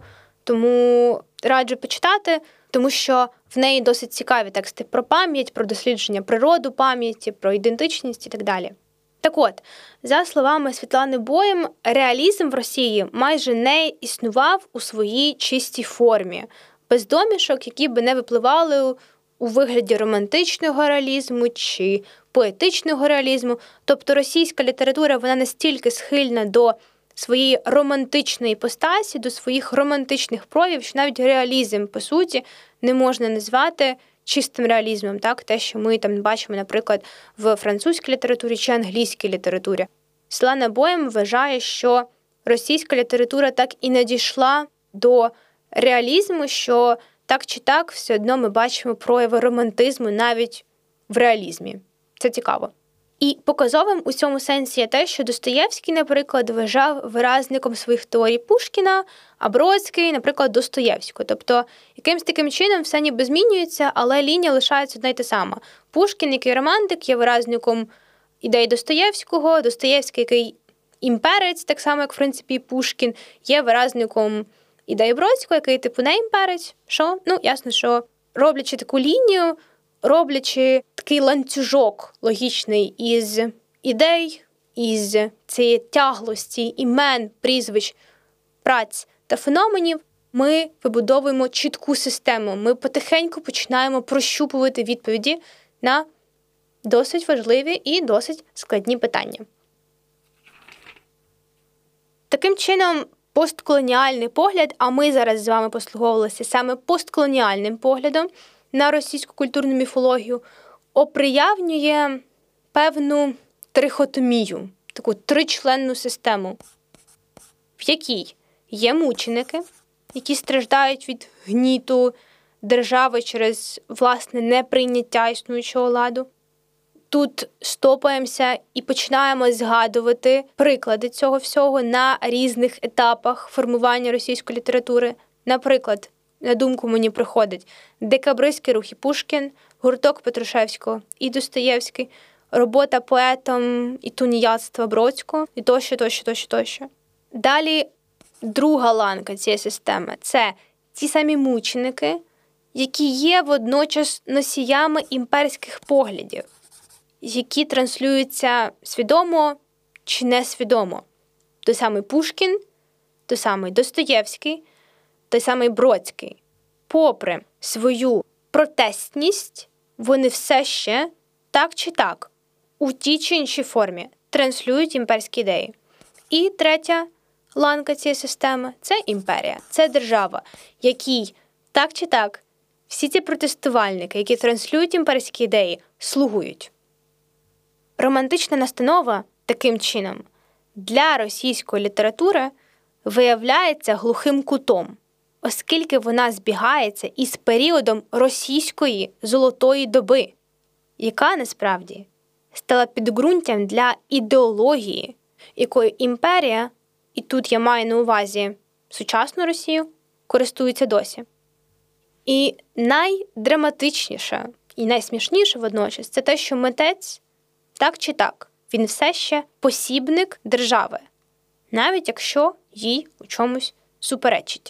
тому раджу почитати, тому що в неї досить цікаві тексти про пам'ять, про дослідження природи пам'яті, про ідентичність і так далі. Так от, за словами Світлани Боєм, реалізм в Росії майже не існував у своїй чистій формі, без домішок, які би не випливали у вигляді романтичного реалізму чи поетичного реалізму. Тобто російська література, вона настільки схильна до своєї романтичної іпостасі, до своїх романтичних проявів, що навіть реалізм, по суті, не можна назвати чистим реалізмом, так? Те, що ми там бачимо, наприклад, в французькій літературі чи англійській літературі. Світлана Боєм вважає, що російська література так і не дійшла до реалізму, що так чи так все одно ми бачимо прояви романтизму навіть в реалізмі. Це цікаво. І показовим у цьому сенсі є те, що Достоєвський, наприклад, вважав виразником своїх теорій Пушкіна, а Бродський, наприклад, Достоєвського. Тобто, якимсь таким чином все ніби змінюється, але лінія лишається одна й та сама. Пушкін, який романтик, є виразником ідей Достоєвського, Достоєвський, який імперець, так само, як, в принципі, і Пушкін, є виразником ідеї Бродського, який, типу, не імперець. Що? Ну, ясно, що роблячи таку лінію, роблячи такий ланцюжок логічний із ідей, із цієї тяглості, імен, прізвищ, праць та феноменів, ми вибудовуємо чітку систему. Ми потихеньку починаємо прощупувати відповіді на досить важливі і досить складні питання. Таким чином, постколоніальний погляд, а ми зараз з вами послуговувалися саме постколоніальним поглядом на російську культурну міфологію, оприявнює певну трихотомію, таку тричленну систему. в якій є мученики, які страждають від гніту держави через, власне, неприйняття існуючого ладу. Тут стопаємося і починаємо згадувати приклади цього всього на різних етапах формування російської літератури. Наприклад, на думку мені приходить декабристський рух і Пушкін, гурток Петрушевського і Достоєвський, робота поетом і тунеядства Бродського, і тощо, тощо, тощо, тощо. Далі друга ланка цієї системи – це ті самі мученики, які є водночас носіями імперських поглядів, які транслюються свідомо чи несвідомо. Той самий Пушкін, той самий Достоєвський, той самий Бродський. Попри свою протестність, вони все ще, так чи так, у тій чи іншій формі транслюють імперські ідеї. І третя ланка цієї системи – це імперія, це держава, якій, так чи так, всі ці протестувальники, які транслюють імперські ідеї, слугують. Романтична настанова, таким чином, для російської літератури виявляється глухим кутом, оскільки вона збігається із періодом російської золотої доби, яка, насправді, стала підґрунтям для ідеології, якою імперія, і тут я маю на увазі сучасну Росію, користується досі. І найдраматичніше, і найсмішніше водночас, це те, що митець, так чи так, він все ще посібник держави, навіть якщо їй у чомусь суперечить.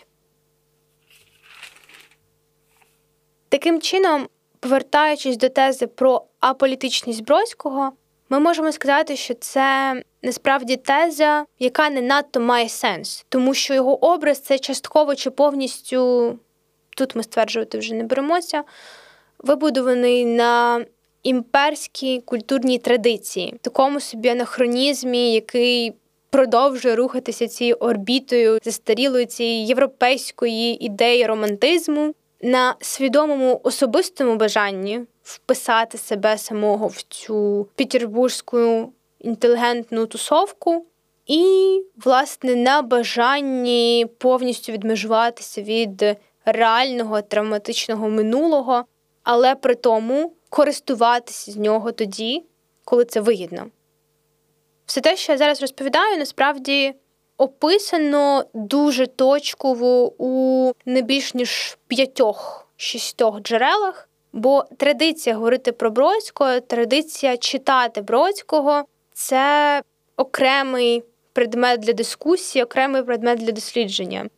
Таким чином, повертаючись до тези про аполітичність Бродського, ми можемо сказати, що це насправді теза, яка не надто має сенс, тому що його образ – це частково чи повністю, тут ми стверджувати вже не беремося, вибудований на імперській культурній традиції, такому собі анахронізмі, який продовжує рухатися цією орбітою застарілої цієї європейської ідеї романтизму, на свідомому особистому бажанні вписати себе самого в цю петербурзьку інтелігентну тусовку і, власне, на бажанні повністю відмежуватися від реального травматичного минулого, але при тому користуватися з нього тоді, коли це вигідно. Все те, що я зараз розповідаю, насправді описано дуже точково у не більш ніж п'ятьох-шістьох джерелах, бо традиція говорити про Бродського, традиція читати Бродського – це окремий предмет для дискусії, окремий предмет для дослідження.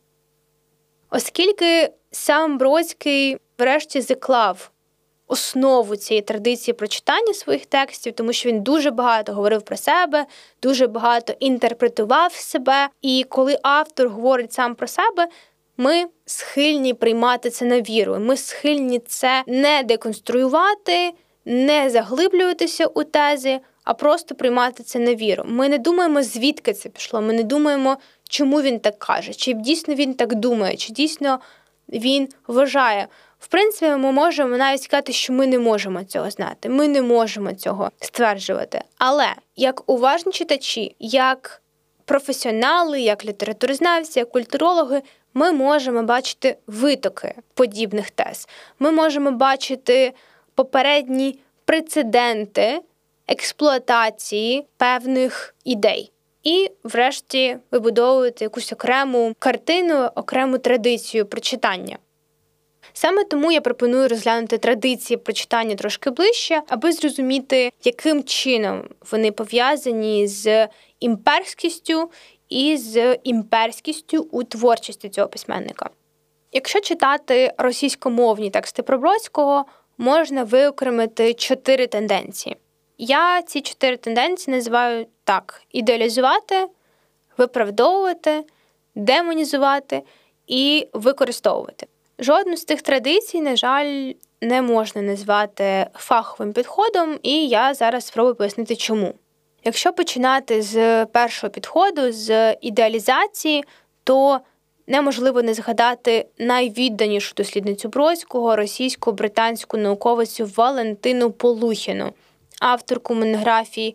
Оскільки сам Бродський врешті заклав основу цієї традиції прочитання своїх текстів, тому що він дуже багато говорив про себе, дуже багато інтерпретував себе. І коли автор говорить сам про себе, ми схильні приймати це на віру. Ми схильні це не деконструювати, не заглиблюватися у тези, а просто приймати це на віру. Ми не думаємо, звідки це пішло, ми не думаємо, чому він так каже, чи дійсно він так думає, чи дійсно він вважає. В принципі, ми можемо навіть сказати, що ми не можемо цього знати, ми не можемо цього стверджувати. Але як уважні читачі, як професіонали, як літературознавці, як культурологи, ми можемо бачити витоки подібних тез. Ми можемо бачити попередні прецеденти експлуатації певних ідей. І, врешті, вибудовувати якусь окрему картину, окрему традицію прочитання. Саме тому я пропоную розглянути традиції прочитання трошки ближче, аби зрозуміти, яким чином вони пов'язані з імперськістю і з імперськістю у творчості цього письменника. Якщо читати російськомовні тексти про Бродського, можна виокремити чотири тенденції. Я ці чотири тенденції називаю так: ідеалізувати, виправдовувати, демонізувати і використовувати. Жодну з тих традицій, на жаль, не можна назвати фаховим підходом, і я зараз спробую пояснити, чому. Якщо починати з першого підходу, з ідеалізації, то неможливо не згадати найвідданішу дослідницю Бродського, російсько-британську науковицю Валентину Полухіну, авторку монографії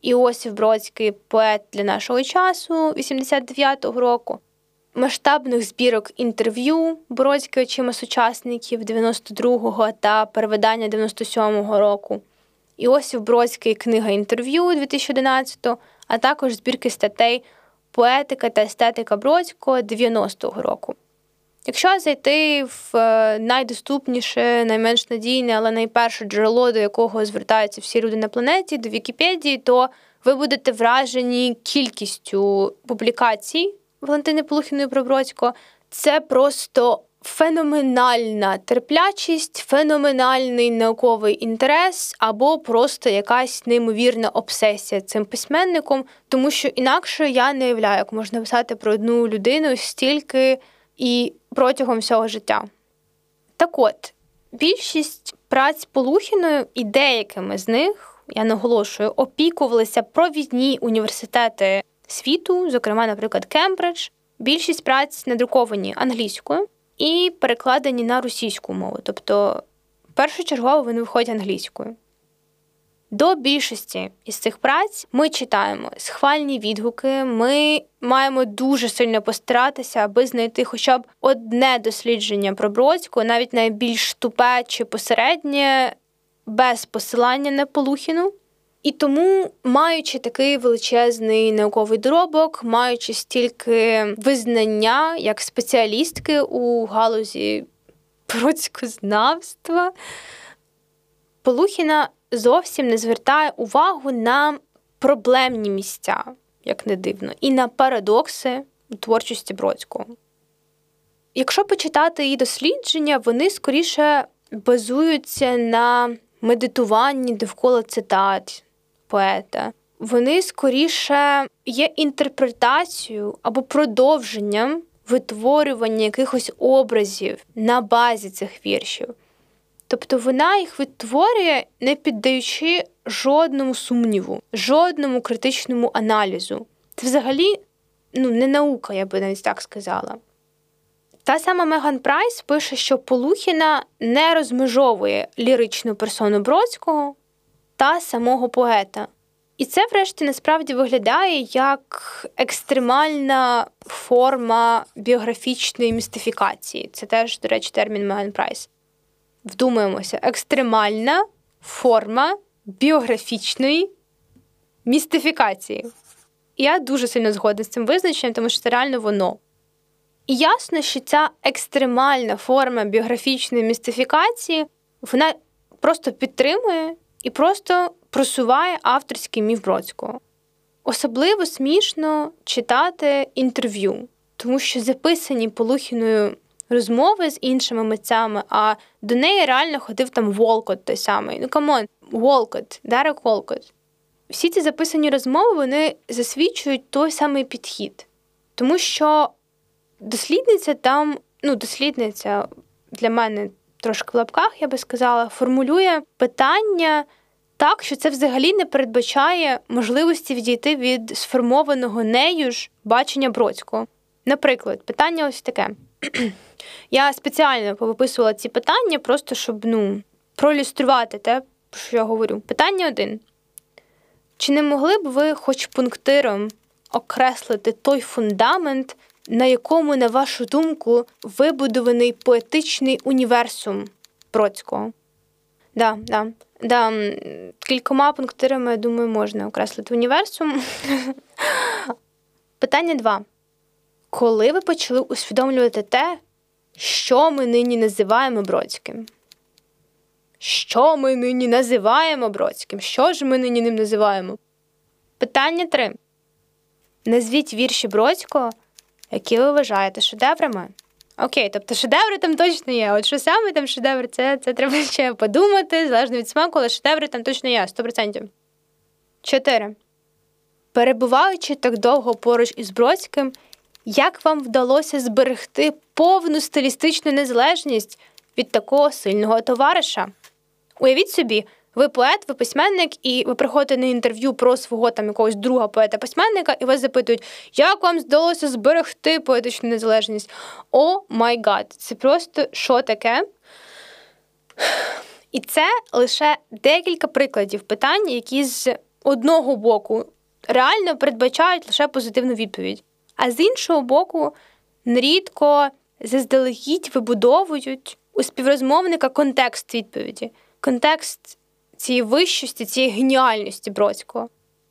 Іосиф Бродський поет для нашого часу вісімдесят дев'ятого року. Масштабних збірок інтерв'ю Бродський очима сучасників дев'яносто другого та перевидання дев'яносто сьомого року. Іосиф Бродський книга інтерв'ю дві тисячі одинадцятого, а також збірки статей «Поетика та естетика Бродського» дев'яностого року. Якщо зайти в найдоступніше, найменш надійне, але найперше джерело, до якого звертаються всі люди на планеті, до Вікіпедії, то ви будете вражені кількістю публікацій Валентини Полухіної про Бродського. Це просто феноменальна терплячість, феноменальний науковий інтерес або просто якась неймовірна обсесія цим письменником, тому що інакше я не уявляю, як можна писати про одну людину стільки і протягом всього життя. Так от, більшість праць Полухіної і деякими з них, я наголошую, опікувалися провідні університети світу, зокрема, наприклад, Кембридж. Більшість праць надруковані англійською і перекладені на російську мову. Тобто, першочергово вони виходять англійською. До більшості із цих праць ми читаємо схвальні відгуки, ми маємо дуже сильно постаратися, аби знайти хоча б одне дослідження про Бродського, навіть найбільш тупе чи посереднє, без посилання на Полухіну. І тому, маючи такий величезний науковий доробок, маючи стільки визнання як спеціалістки у галузі бродськознавства, Полухіна зовсім не звертає увагу на проблемні місця, як не дивно, і на парадокси у творчості Бродського. Якщо почитати її дослідження, вони скоріше базуються на медитуванні довкола цитат поета. Вони скоріше є інтерпретацією або продовженням витворювання якихось образів на базі цих віршів. Тобто вона їх відтворює, не піддаючи жодному сумніву, жодному критичному аналізу. Це взагалі ну, не наука, я би навіть так сказала. Та сама Меган Прайс пише, що Полухіна не розмежовує ліричну персону Бродського та самого поета. І це, врешті, насправді виглядає як екстремальна форма біографічної містифікації. Це теж, до речі, термін Меган Прайс. Вдумаємося, екстремальна форма біографічної містифікації. І я дуже сильно згодна з цим визначенням, тому що це реально воно. І ясно, що ця екстремальна форма біографічної містифікації, вона просто підтримує і просто просуває авторський міф Бродського. Особливо смішно читати інтерв'ю, тому що записані Полухіною розмови з іншими митцями, а до неї реально ходив там Волкот той самий. Ну, камон, Волкот, Дерек Волкот. Всі ці записані розмови, вони засвідчують той самий підхід. Тому що дослідниця там, ну, дослідниця для мене трошки в лапках, я би сказала, формулює питання так, що це взагалі не передбачає можливості відійти від сформованого нею ж бачення Бродського. Наприклад, питання ось таке. Я спеціально повиписувала ці питання, просто щоб, ну, проілюструвати те, що я говорю. Питання один. Чи не могли б ви хоч пунктиром окреслити той фундамент, на якому, на вашу думку, вибудований поетичний універсум Бродського? Да, да, да. Кількома пунктирами, я думаю, можна окреслити універсум. Питання два. Коли ви почали усвідомлювати те, що ми нині називаємо Бродським? Що ми нині називаємо Бродським? Що ж ми нині ним називаємо? Питання три. Назвіть вірші Бродського, які ви вважаєте шедеврами. Окей, тобто шедеври там точно є. От що саме там шедевр, це, це треба ще подумати, залежно від смаку, але шедеври там точно є, сто відсотків. Чотири. Перебуваючи так довго поруч із Бродським, як вам вдалося зберегти повну стилістичну незалежність від такого сильного товариша? Уявіть собі, ви поет, ви письменник, і ви приходите на інтерв'ю про свого там якогось друга поета-письменника, і вас запитують, як вам вдалося зберегти поетичну незалежність? О май гад, це просто що таке? І це лише декілька прикладів питань, які з одного боку реально передбачають лише позитивну відповідь, а з іншого боку нерідко заздалегідь вибудовують у співрозмовника контекст відповіді, контекст цієї вищості, цієї геніальності Бродського.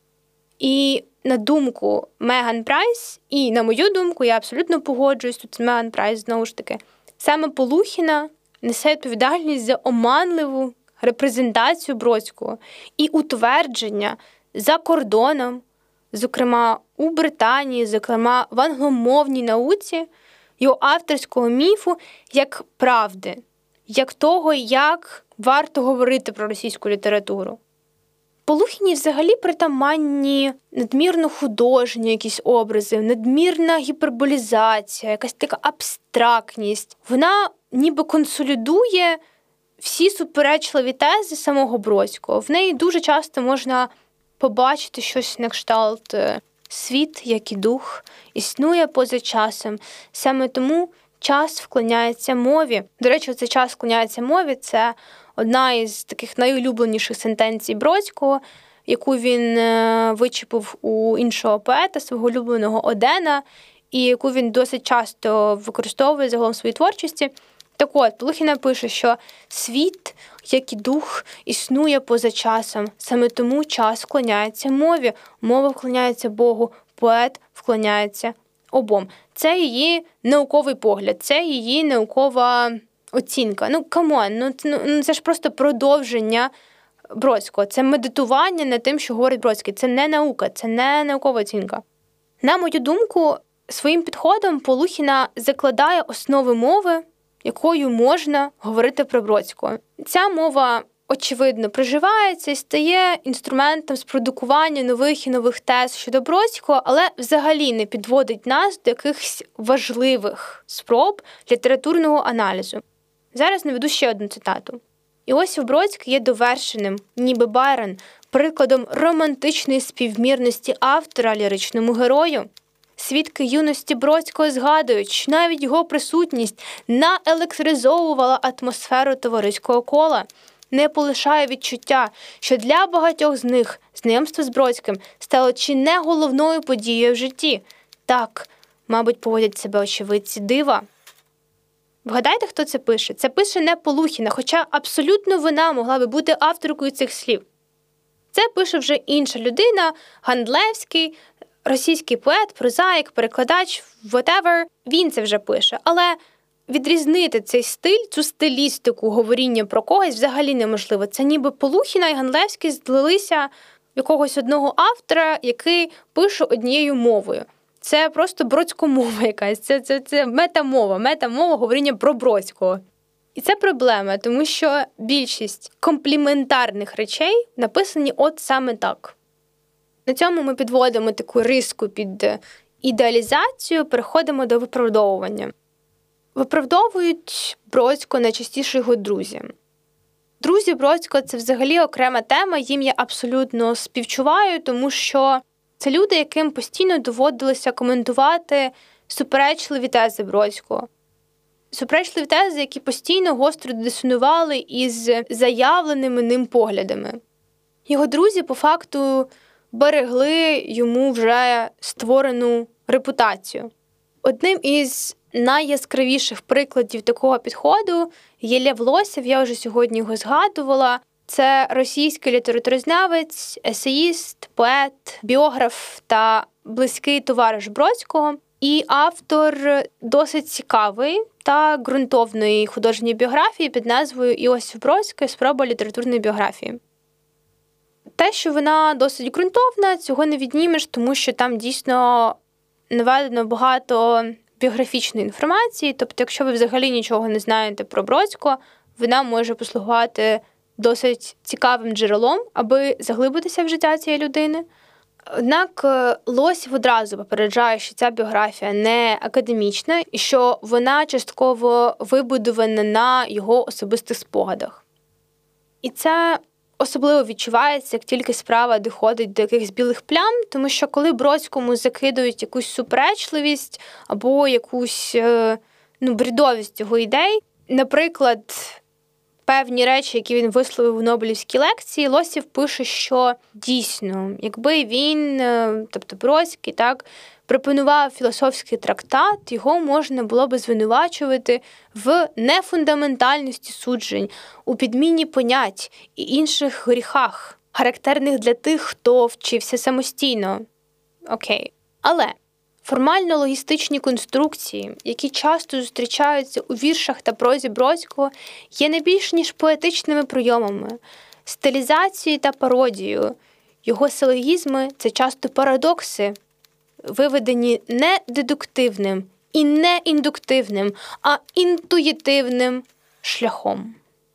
І на думку Меган Прайс, і на мою думку, я абсолютно погоджуюсь тут з Меган Прайс, знову ж таки, саме Полухіна несе відповідальність за оманливу репрезентацію Бродського і утвердження за кордоном, зокрема у Британії, зокрема в англомовній науці, його авторського міфу як правди, як того, як варто говорити про російську літературу. Полухіні взагалі притаманні надмірно художні якісь образи, надмірна гіперболізація, якась така абстрактність. Вона ніби консолідує всі суперечливі тези самого Бродського. В неї дуже часто можна побачити щось на кшталт «світ, як і дух, існує поза часом». Саме тому час вклоняється мові. До речі, цей час вклоняється мові – це одна із таких найулюбленіших сентенцій Бродського, яку він вичепив у іншого поета, свого улюбленого Одена, і яку він досить часто використовує загалом в своїй творчості. Так от, Полухіна пише, що світ, як і дух, існує поза часом. Саме тому час вклоняється мові, мова вклоняється Богу, поет вклоняється обом. Це її науковий погляд, це її наукова оцінка. Ну, камон, ну, ну це ж просто продовження Бродського. Це медитування над тим, що говорить Бродський. Це не наука, це не наукова оцінка. На мою думку, своїм підходом Полухіна закладає основи мови, якою можна говорити про Бродського. Ця мова, очевидно, приживається і стає інструментом спродукування нових і нових тез щодо Бродського, але взагалі не підводить нас до якихось важливих спроб літературного аналізу. Зараз наведу ще одну цитату. «Іосиф Бродський є довершеним, ніби Байрон, прикладом романтичної співмірності автора ліричному герою. Свідки юності Бродського згадують, що навіть його присутність наелектризовувала атмосферу товариського кола, не полишає відчуття, що для багатьох з них знайомство з Бродським стало чи не головною подією в житті. Так, мабуть, поводять себе очевидці дива». Вгадайте, хто це пише? Це пише не Полухіна, хоча абсолютно вона могла би бути авторкою цих слів. Це пише вже інша людина, Гандлевський, російський поет, прозаїк, перекладач, whatever. Він це вже пише. Але відрізнити цей стиль, цю стилістику говоріння про когось взагалі неможливо. Це ніби Полухіна і Гандлевський злилися в якогось одного автора, який пише однією мовою. Це просто бродськомова якась, це, це, це метамова, метамова говоріння про Бродського. І це проблема, тому що більшість компліментарних речей написані от саме так. На цьому ми підводимо таку риску під ідеалізацію, переходимо до виправдовування. Виправдовують Бродського найчастіше його друзі. Друзі Бродського – це взагалі окрема тема, їм я абсолютно співчуваю, тому що це люди, яким постійно доводилося коментувати суперечливі тези Бродського. Суперечливі тези, які постійно гостро дисонували із заявленими ним поглядами. Його друзі, по факту, берегли йому вже створену репутацію. Одним із найяскравіших прикладів такого підходу є Лев Лосєв, я вже сьогодні його згадувала. Це російський літературознавець, есеїст, поет, біограф та близький товариш Бродського і автор досить цікавої та ґрунтовної художньої біографії під назвою «Іосиф Бродський. Спроба літературної біографії». Те, що вона досить ґрунтовна, цього не віднімеш, тому що там дійсно наведено багато біографічної інформації. Тобто, якщо ви взагалі нічого не знаєте про Бродського, вона може послугувати досить цікавим джерелом, аби заглибитися в життя цієї людини. Однак Лосєв одразу попереджає, що ця біографія не академічна і що вона частково вибудована на його особистих спогадах. І це особливо відчувається, як тільки справа доходить до якихось білих плям, тому що коли Бродському закидують якусь суперечливість або якусь ну, бредовість його ідей, наприклад, певні речі, які він висловив у Нобелівській лекції, Лосєв пише, що дійсно, якби він, тобто Бродський, так, пропонував філософський трактат, його можна було би звинувачувати в нефундаментальності суджень, у підміні понять і інших гріхах, характерних для тих, хто вчився самостійно. Окей. Але формально-логістичні конструкції, які часто зустрічаються у віршах та прозі Бродського, є не більш ніж поетичними прийомами, стилізацією та пародією. Його силогізми – це часто парадокси, виведені не дедуктивним і не індуктивним, а інтуїтивним шляхом.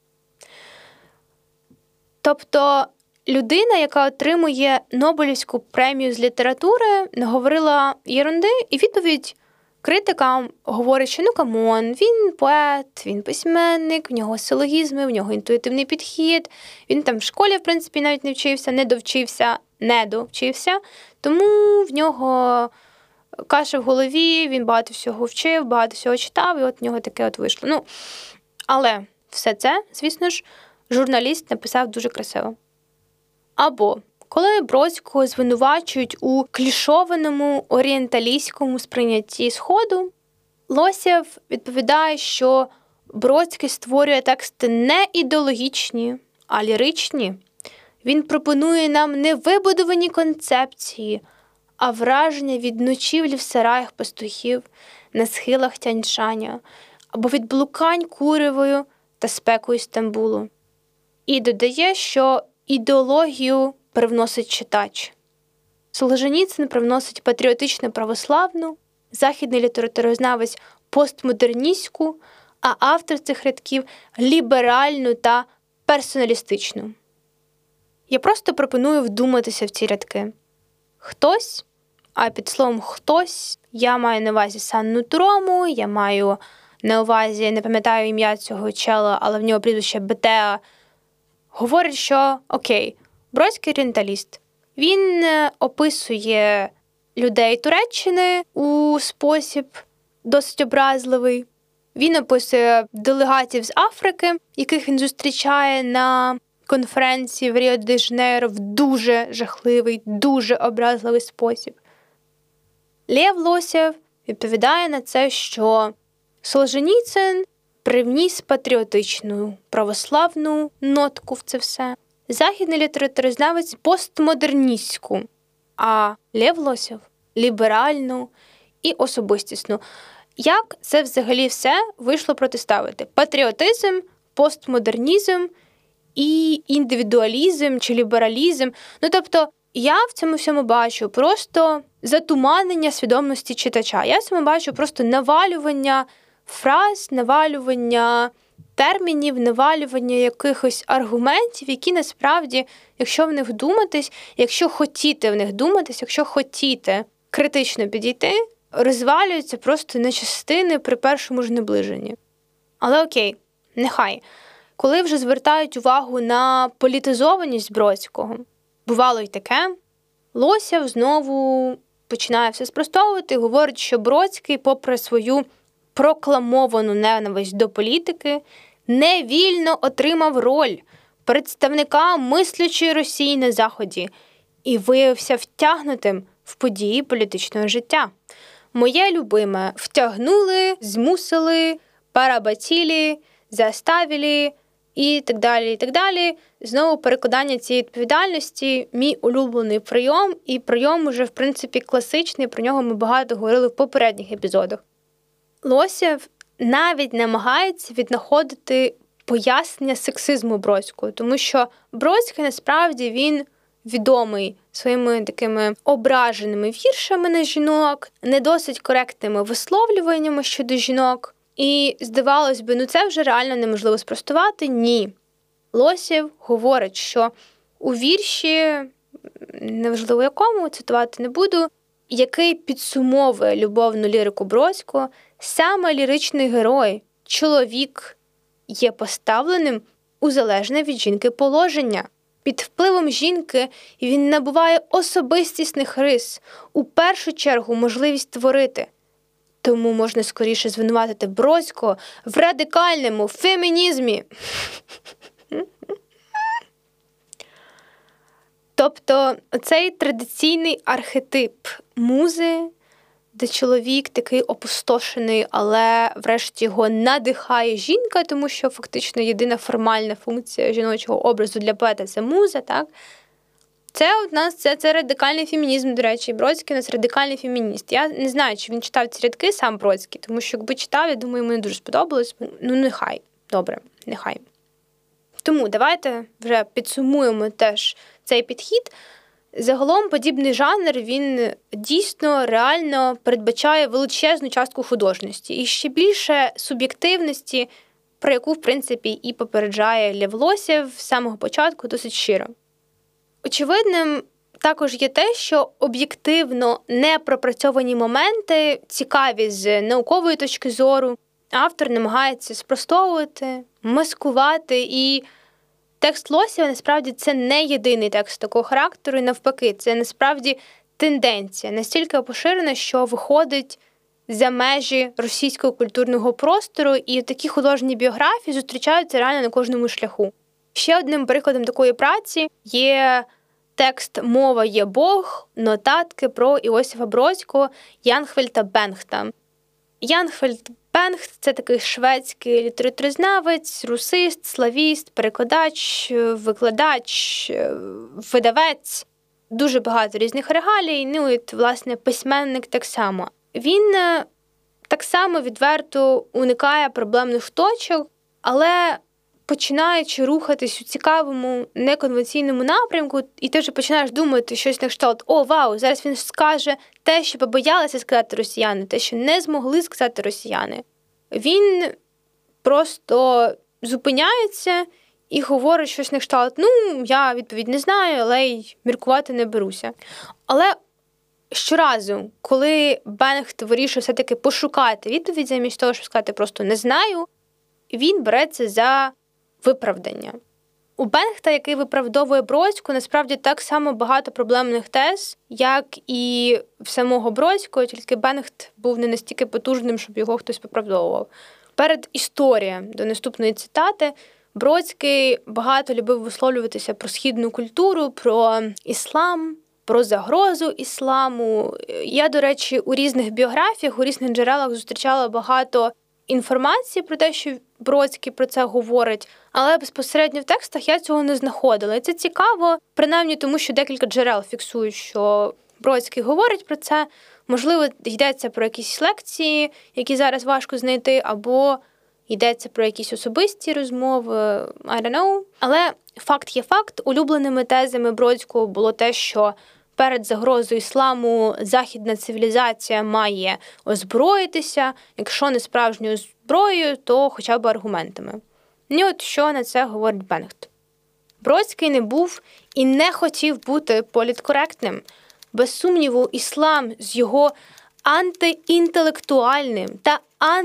Тобто людина, яка отримує Нобелівську премію з літератури, наговорила єрунди, і відповідь критикам говорить, що ну камон, він поет, він письменник, в нього силогізми, в нього інтуїтивний підхід, він там в школі, в принципі, навіть не вчився, не довчився, не довчився, тому в нього каша в голові, він багато всього вчив, багато всього читав, і от в нього таке от вийшло. Ну, але все це, звісно ж, журналіст написав дуже красиво. Або коли Бродського звинувачують у клішованому орієнталістському сприйнятті Сходу, Лосєв відповідає, що Бродський створює тексти не ідеологічні, а ліричні. Він пропонує нам не вибудовані концепції, а враження від ночівлі в сараях пастухів на схилах Тянь-Шаня, або від блукань курявою та спекою Стамбулу. І додає, що ідеологію привносить читач. Солженіцин привносить патріотично православну, західний літературознавець постмодерністську, а автор цих рядків – ліберальну та персоналістичну. Я просто пропоную вдуматися в ці рядки. Хтось, а під словом «хтось» я маю на увазі Санну Турому, я маю на увазі, не пам'ятаю ім'я цього чела, але в нього прізвище Бетеа, говорить, що окей, Бродський орієнталіст. Він описує людей Туреччини у спосіб досить образливий. Він описує делегатів з Африки, яких він зустрічає на конференції в Ріо-де-Жанейро в дуже жахливий, дуже образливий спосіб. Лев Лосєв відповідає на це, що Солженіцин привніс патріотичну, православну нотку в це все. Західний літературознавець постмодерністську, а Лев Лосєв – ліберальну і особистісну. Як це взагалі все вийшло протиставити? Патріотизм, постмодернізм і індивідуалізм чи лібералізм. Ну, тобто, я в цьому всьому бачу просто затуманення свідомості читача. Я в цьому бачу просто навалювання фраз, навалювання термінів, навалювання якихось аргументів, які насправді, якщо в них думатись, якщо хотіти в них думатись, якщо хотіти критично підійти, розвалюються просто на частини при першому ж наближенні. Але окей, нехай. Коли вже звертають увагу на політизованість Бродського, бувало й таке, Лосєв знову починає все спростовувати, говорить, що Бродський, попри свою прокламовану ненависть до політики, невільно отримав роль представника мислячої Росії на Заході і виявився втягнутим в події політичного життя. Моє любиме – втягнули, змусили, перебатили, заставили і так далі, і так далі. Знову перекладання цієї відповідальності – мій улюблений прийом, і прийом уже, в принципі, класичний, про нього ми багато говорили в попередніх епізодах. Лосєв навіть намагається віднаходити пояснення сексизму Бродського, тому що Бродський, насправді, він відомий своїми такими ображеними віршами на жінок, не досить коректними висловлюваннями щодо жінок. І, здавалось би, ну це вже реально неможливо спростувати. Ні. Лосєв говорить, що у вірші, неважливо якому, цитувати не буду, який підсумовує любовну лірику Бродського, саме ліричний герой, чоловік, є поставленим у залежне від жінки положення. Під впливом жінки він набуває особистісних рис, у першу чергу можливість творити. Тому можна скоріше звинуватити Бродського в радикальному фемінізмі. Тобто цей традиційний архетип музи, де чоловік такий опустошений, але врешті його надихає жінка, тому що фактично єдина формальна функція жіночого образу для поета – це муза, так? Це у нас це, це радикальний фемінізм, до речі. Бродський у нас радикальний фемініст. Я не знаю, чи він читав ці рядки сам Бродський, тому що якби читав, я думаю, йому не дуже сподобалось. Ну, нехай. Добре, нехай. Тому давайте вже підсумуємо теж цей підхід. Загалом подібний жанр, він дійсно реально передбачає величезну частку художності і ще більше суб'єктивності, про яку, в принципі, і попереджає Лев Лосєв з самого початку досить щиро. Очевидним також є те, що об'єктивно непропрацьовані моменти, цікаві з наукової точки зору, автор намагається спростовувати, маскувати, і текст Лосєва, насправді, це не єдиний текст такого характеру, і навпаки, це насправді тенденція, настільки поширена, що виходить за межі російського культурного простору, і такі художні біографії зустрічаються реально на кожному шляху. Ще одним прикладом такої праці є текст «Мова є Бог», нотатки про Іосифа Бродського Янхвельта Бенгта. Янхвельт Бенгт – це такий шведський літературознавець, русист, славіст, перекладач, викладач, видавець. Дуже багато різних регалій, ну і, власне, письменник так само. Він так само відверто уникає проблемних точок, але починаючи рухатись у цікавому, неконвенційному напрямку, і ти вже починаєш думати щось на кшталт: о, вау, зараз він скаже те, що побоялися сказати росіяни, те, що не змогли сказати росіяни. Він просто зупиняється і говорить щось на кшталт: ну, я відповідь не знаю, але й міркувати не беруся. Але щоразу, коли Бенгт вирішує все-таки пошукати відповідь, замість того, щоб сказати просто «не знаю», він береться за виправдання. У Бенгта, який виправдовує Бродську, насправді так само багато проблемних тез, як і в самого Бродського, тільки Бенгт був не настільки потужним, щоб його хтось виправдовував. Перед історія до наступної цитати. Бродський багато любив висловлюватися про східну культуру, про іслам, про загрозу ісламу. Я, до речі, у різних біографіях, у різних джерелах зустрічала багато інформації про те, що Бродський про це говорить, але безпосередньо в текстах я цього не знаходила. І це цікаво, принаймні тому, що декілька джерел фіксують, що Бродський говорить про це. Можливо, йдеться про якісь лекції, які зараз важко знайти, або йдеться про якісь особисті розмови, I don't know. Але факт є факт. Улюбленими тезами Бродського було те, що перед загрозою ісламу західна цивілізація має озброїтися, якщо не справжньою зброєю, то хоча б аргументами. І от що на це говорить Бенгт. Бродський не був і не хотів бути політкоректним. Без сумніву, іслам з його антиінтелектуальним та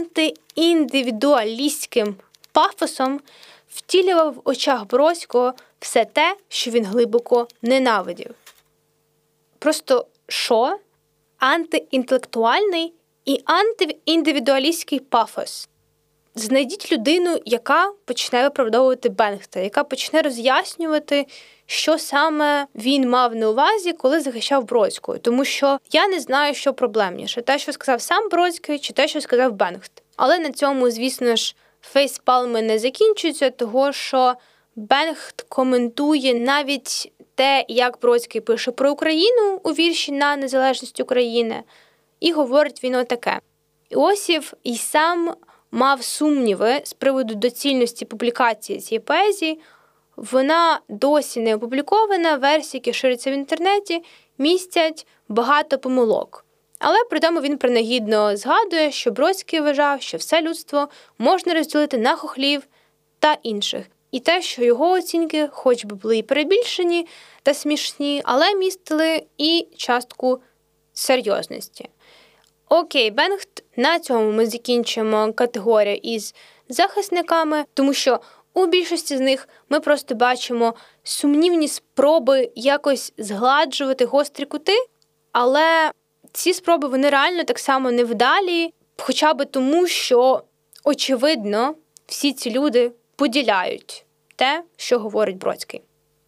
антиіндивідуалістським пафосом втілював в очах Бродського все те, що він глибоко ненавидів. Просто що? Антиінтелектуальний і антиіндивідуалістський пафос. Знайдіть людину, яка почне виправдовувати Бенгта, яка почне роз'яснювати, що саме він мав на увазі, коли захищав Бродського. Тому що я не знаю, що проблемніше. Те, що сказав сам Бродський, чи те, що сказав Бенгт. Але на цьому, звісно ж, фейспалми не закінчуються, того що Бенгт коментує навіть те, як Бродський пише про Україну у вірші «На незалежність України». І говорить він отаке. Іосиф і сам мав сумніви з приводу доцільності публікації цієї поезії. Вона досі не опублікована, версії, які ширяться в інтернеті, містять багато помилок. Але при тому він принагідно згадує, що Бродський вважав, що все людство можна розділити на хохлів та інших. І те, що його оцінки, хоч би були і перебільшені та смішні, але містили і частку серйозності. Окей, Бенгт, на цьому ми закінчимо категорію із захисниками, тому що у більшості з них ми просто бачимо сумнівні спроби якось згладжувати гострі кути, але ці спроби, вони реально так само невдалі, хоча б тому, що, очевидно, всі ці люди поділяють те, що говорить Бродський.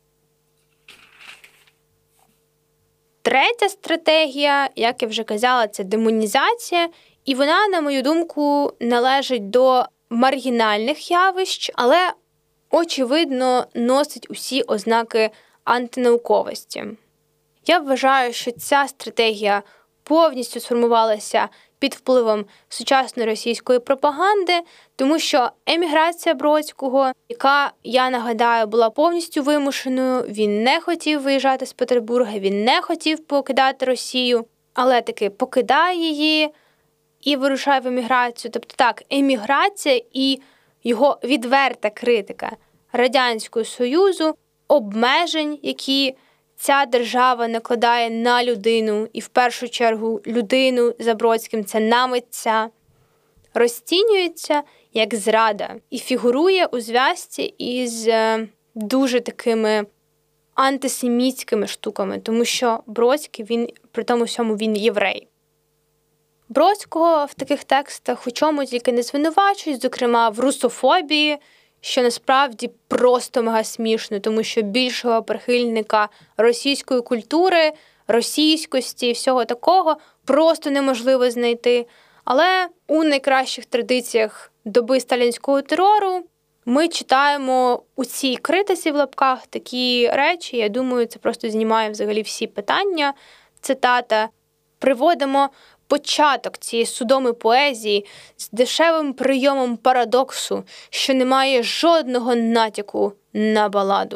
Третя стратегія, як я вже казала, це демонізація, і вона, на мою думку, належить до маргінальних явищ, але, очевидно, носить усі ознаки антинауковості. Я вважаю, що ця стратегія повністю сформувалася під впливом сучасної російської пропаганди, тому що еміграція Бродського, яка, я нагадаю, була повністю вимушеною, він не хотів виїжджати з Петербурга, він не хотів покидати Росію, але таки покидає її і вирушає в еміграцію. Тобто так, еміграція і його відверта критика Радянського Союзу, обмежень, які ця держава накладає на людину, і в першу чергу людину за Бродським, це на митця, розцінюється як зрада і фігурує у зв'язці із дуже такими антисемітськими штуками, тому що Бродський, він, при тому всьому, він єврей. Бродського в таких текстах у чому тільки не звинувачують, зокрема в русофобії, що насправді просто мега смішно, тому що більшого прихильника російської культури, російськості і всього такого просто неможливо знайти. Але у найкращих традиціях доби сталінського терору ми читаємо у цій критиці в лапках такі речі, я думаю, це просто знімає взагалі всі питання. Цитата: «Приводимо початок цієї судомої поезії з дешевим прийомом парадоксу, що не має жодного натяку на баладу».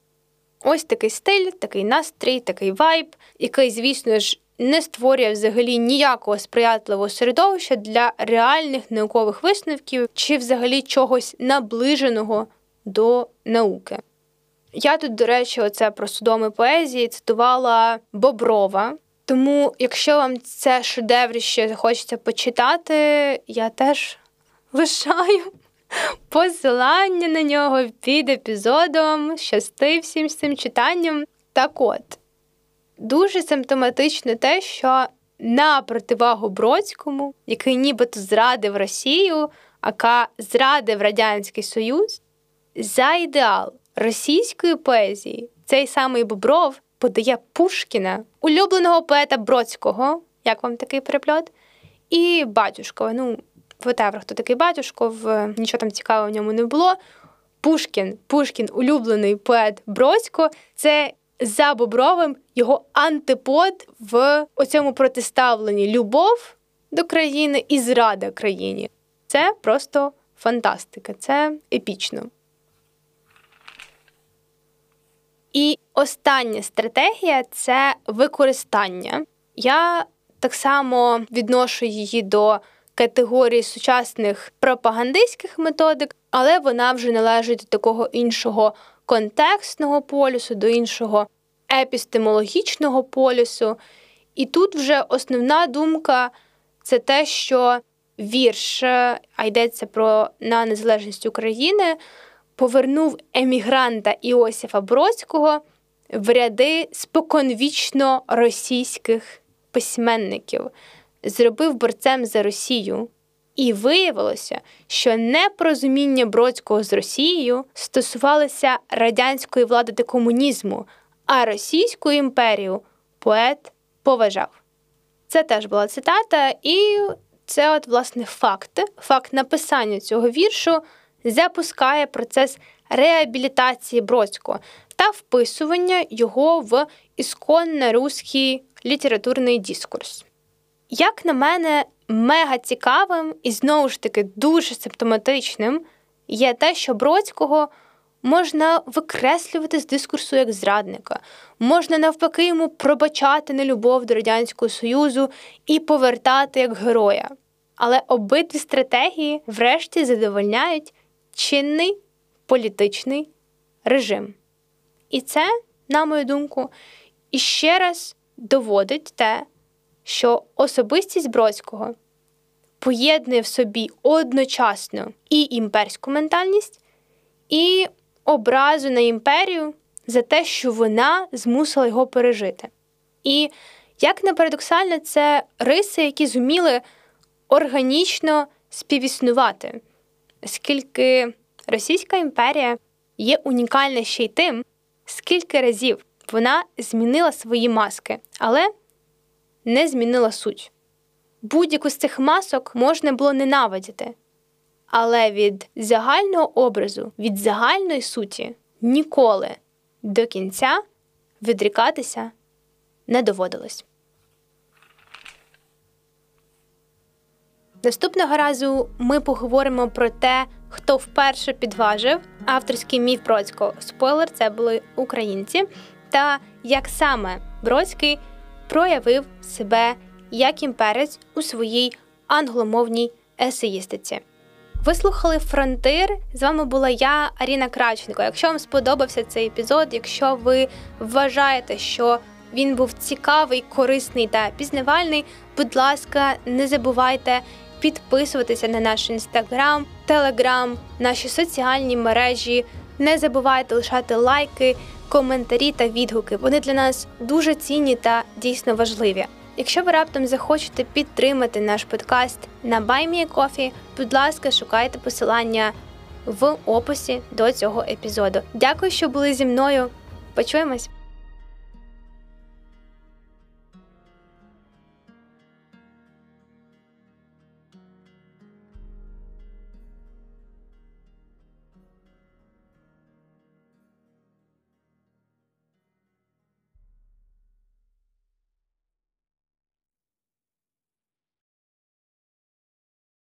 Ось такий стиль, такий настрій, такий вайб, який, звісно ж, не створює взагалі ніякого сприятливого середовища для реальних наукових висновків чи взагалі чогось наближеного до науки. Я тут, до речі, оце про судоми поезії цитувала Боброва. Тому, якщо вам це шедеврище хочеться почитати, я теж лишаю посилання на нього під епізодом. Щасти всім з цим читанням. Так от, дуже симптоматично те, що на противагу Бродському, який нібито зрадив Росію, ака зрадив Радянський Союз, за ідеал російської поезії цей самий Бобров подає Пушкіна, улюбленого поета Бродського, як вам такий перепльот, і Батюшкова. Ну, whatever, хто такий Батюшков, нічого там цікавого в ньому не було. Пушкін, Пушкін, улюблений поет Бродського, це за Бобровим його антипод в оцьому протиставленні любов до країни і зрада країні. Це просто фантастика, це епічно. І остання стратегія – це використання. Я так само відношу її до категорії сучасних пропагандистських методик, але вона вже належить до такого іншого контекстного полюсу, до іншого епістемологічного полюсу. І тут вже основна думка – це те, що вірш, а йдеться про «На незалежність України», повернув емігранта Іосифа Бродського в ряди споконвічно російських письменників, зробив борцем за Росію. І виявилося, що непорозуміння Бродського з Росією стосувалося радянської влади та комунізму, а Російську імперію поет поважав. Це теж була цитата, і це от, власне, факт. Факт написання цього віршу запускає процес реабілітації Бродського та вписування його в ісконно-руський літературний дискурс. Як на мене, мега цікавим і, знову ж таки, дуже симптоматичним є те, що Бродського можна викреслювати з дискурсу як зрадника, можна навпаки йому пробачати нелюбов до Радянського Союзу і повертати як героя. Але обидві стратегії врешті задовольняють чинний політичний режим. І це, на мою думку, іще раз доводить те, що особистість Бродського поєднує в собі одночасно і імперську ментальність, і образу на імперію за те, що вона змусила його пережити. І, як не парадоксально, це риси, які зуміли органічно співіснувати, оскільки Російська імперія є унікальна ще й тим, скільки разів вона змінила свої маски, але не змінила суть. Будь-яку з цих масок можна було ненавидіти, але від загального образу, від загальної суті ніколи до кінця відрікатися не доводилось. Наступного разу ми поговоримо про те, хто вперше підважив авторський міф Бродського. Спойлер, це були українці. Та як саме Бродський проявив себе як імперець у своїй англомовній есеїстиці. Ви слухали «Фронтир». З вами була я, Аріна Краченко. Якщо вам сподобався цей епізод, якщо ви вважаєте, що він був цікавий, корисний та пізнавальний, будь ласка, не забувайте підписуватися на наш інстаграм, телеграм, наші соціальні мережі. Не забувайте лишати лайки, коментарі та відгуки. Вони для нас дуже цінні та дійсно важливі. Якщо ви раптом захочете підтримати наш подкаст на Buy Me a Coffee, будь ласка, шукайте посилання в описі до цього епізоду. Дякую, що були зі мною. Почуємось!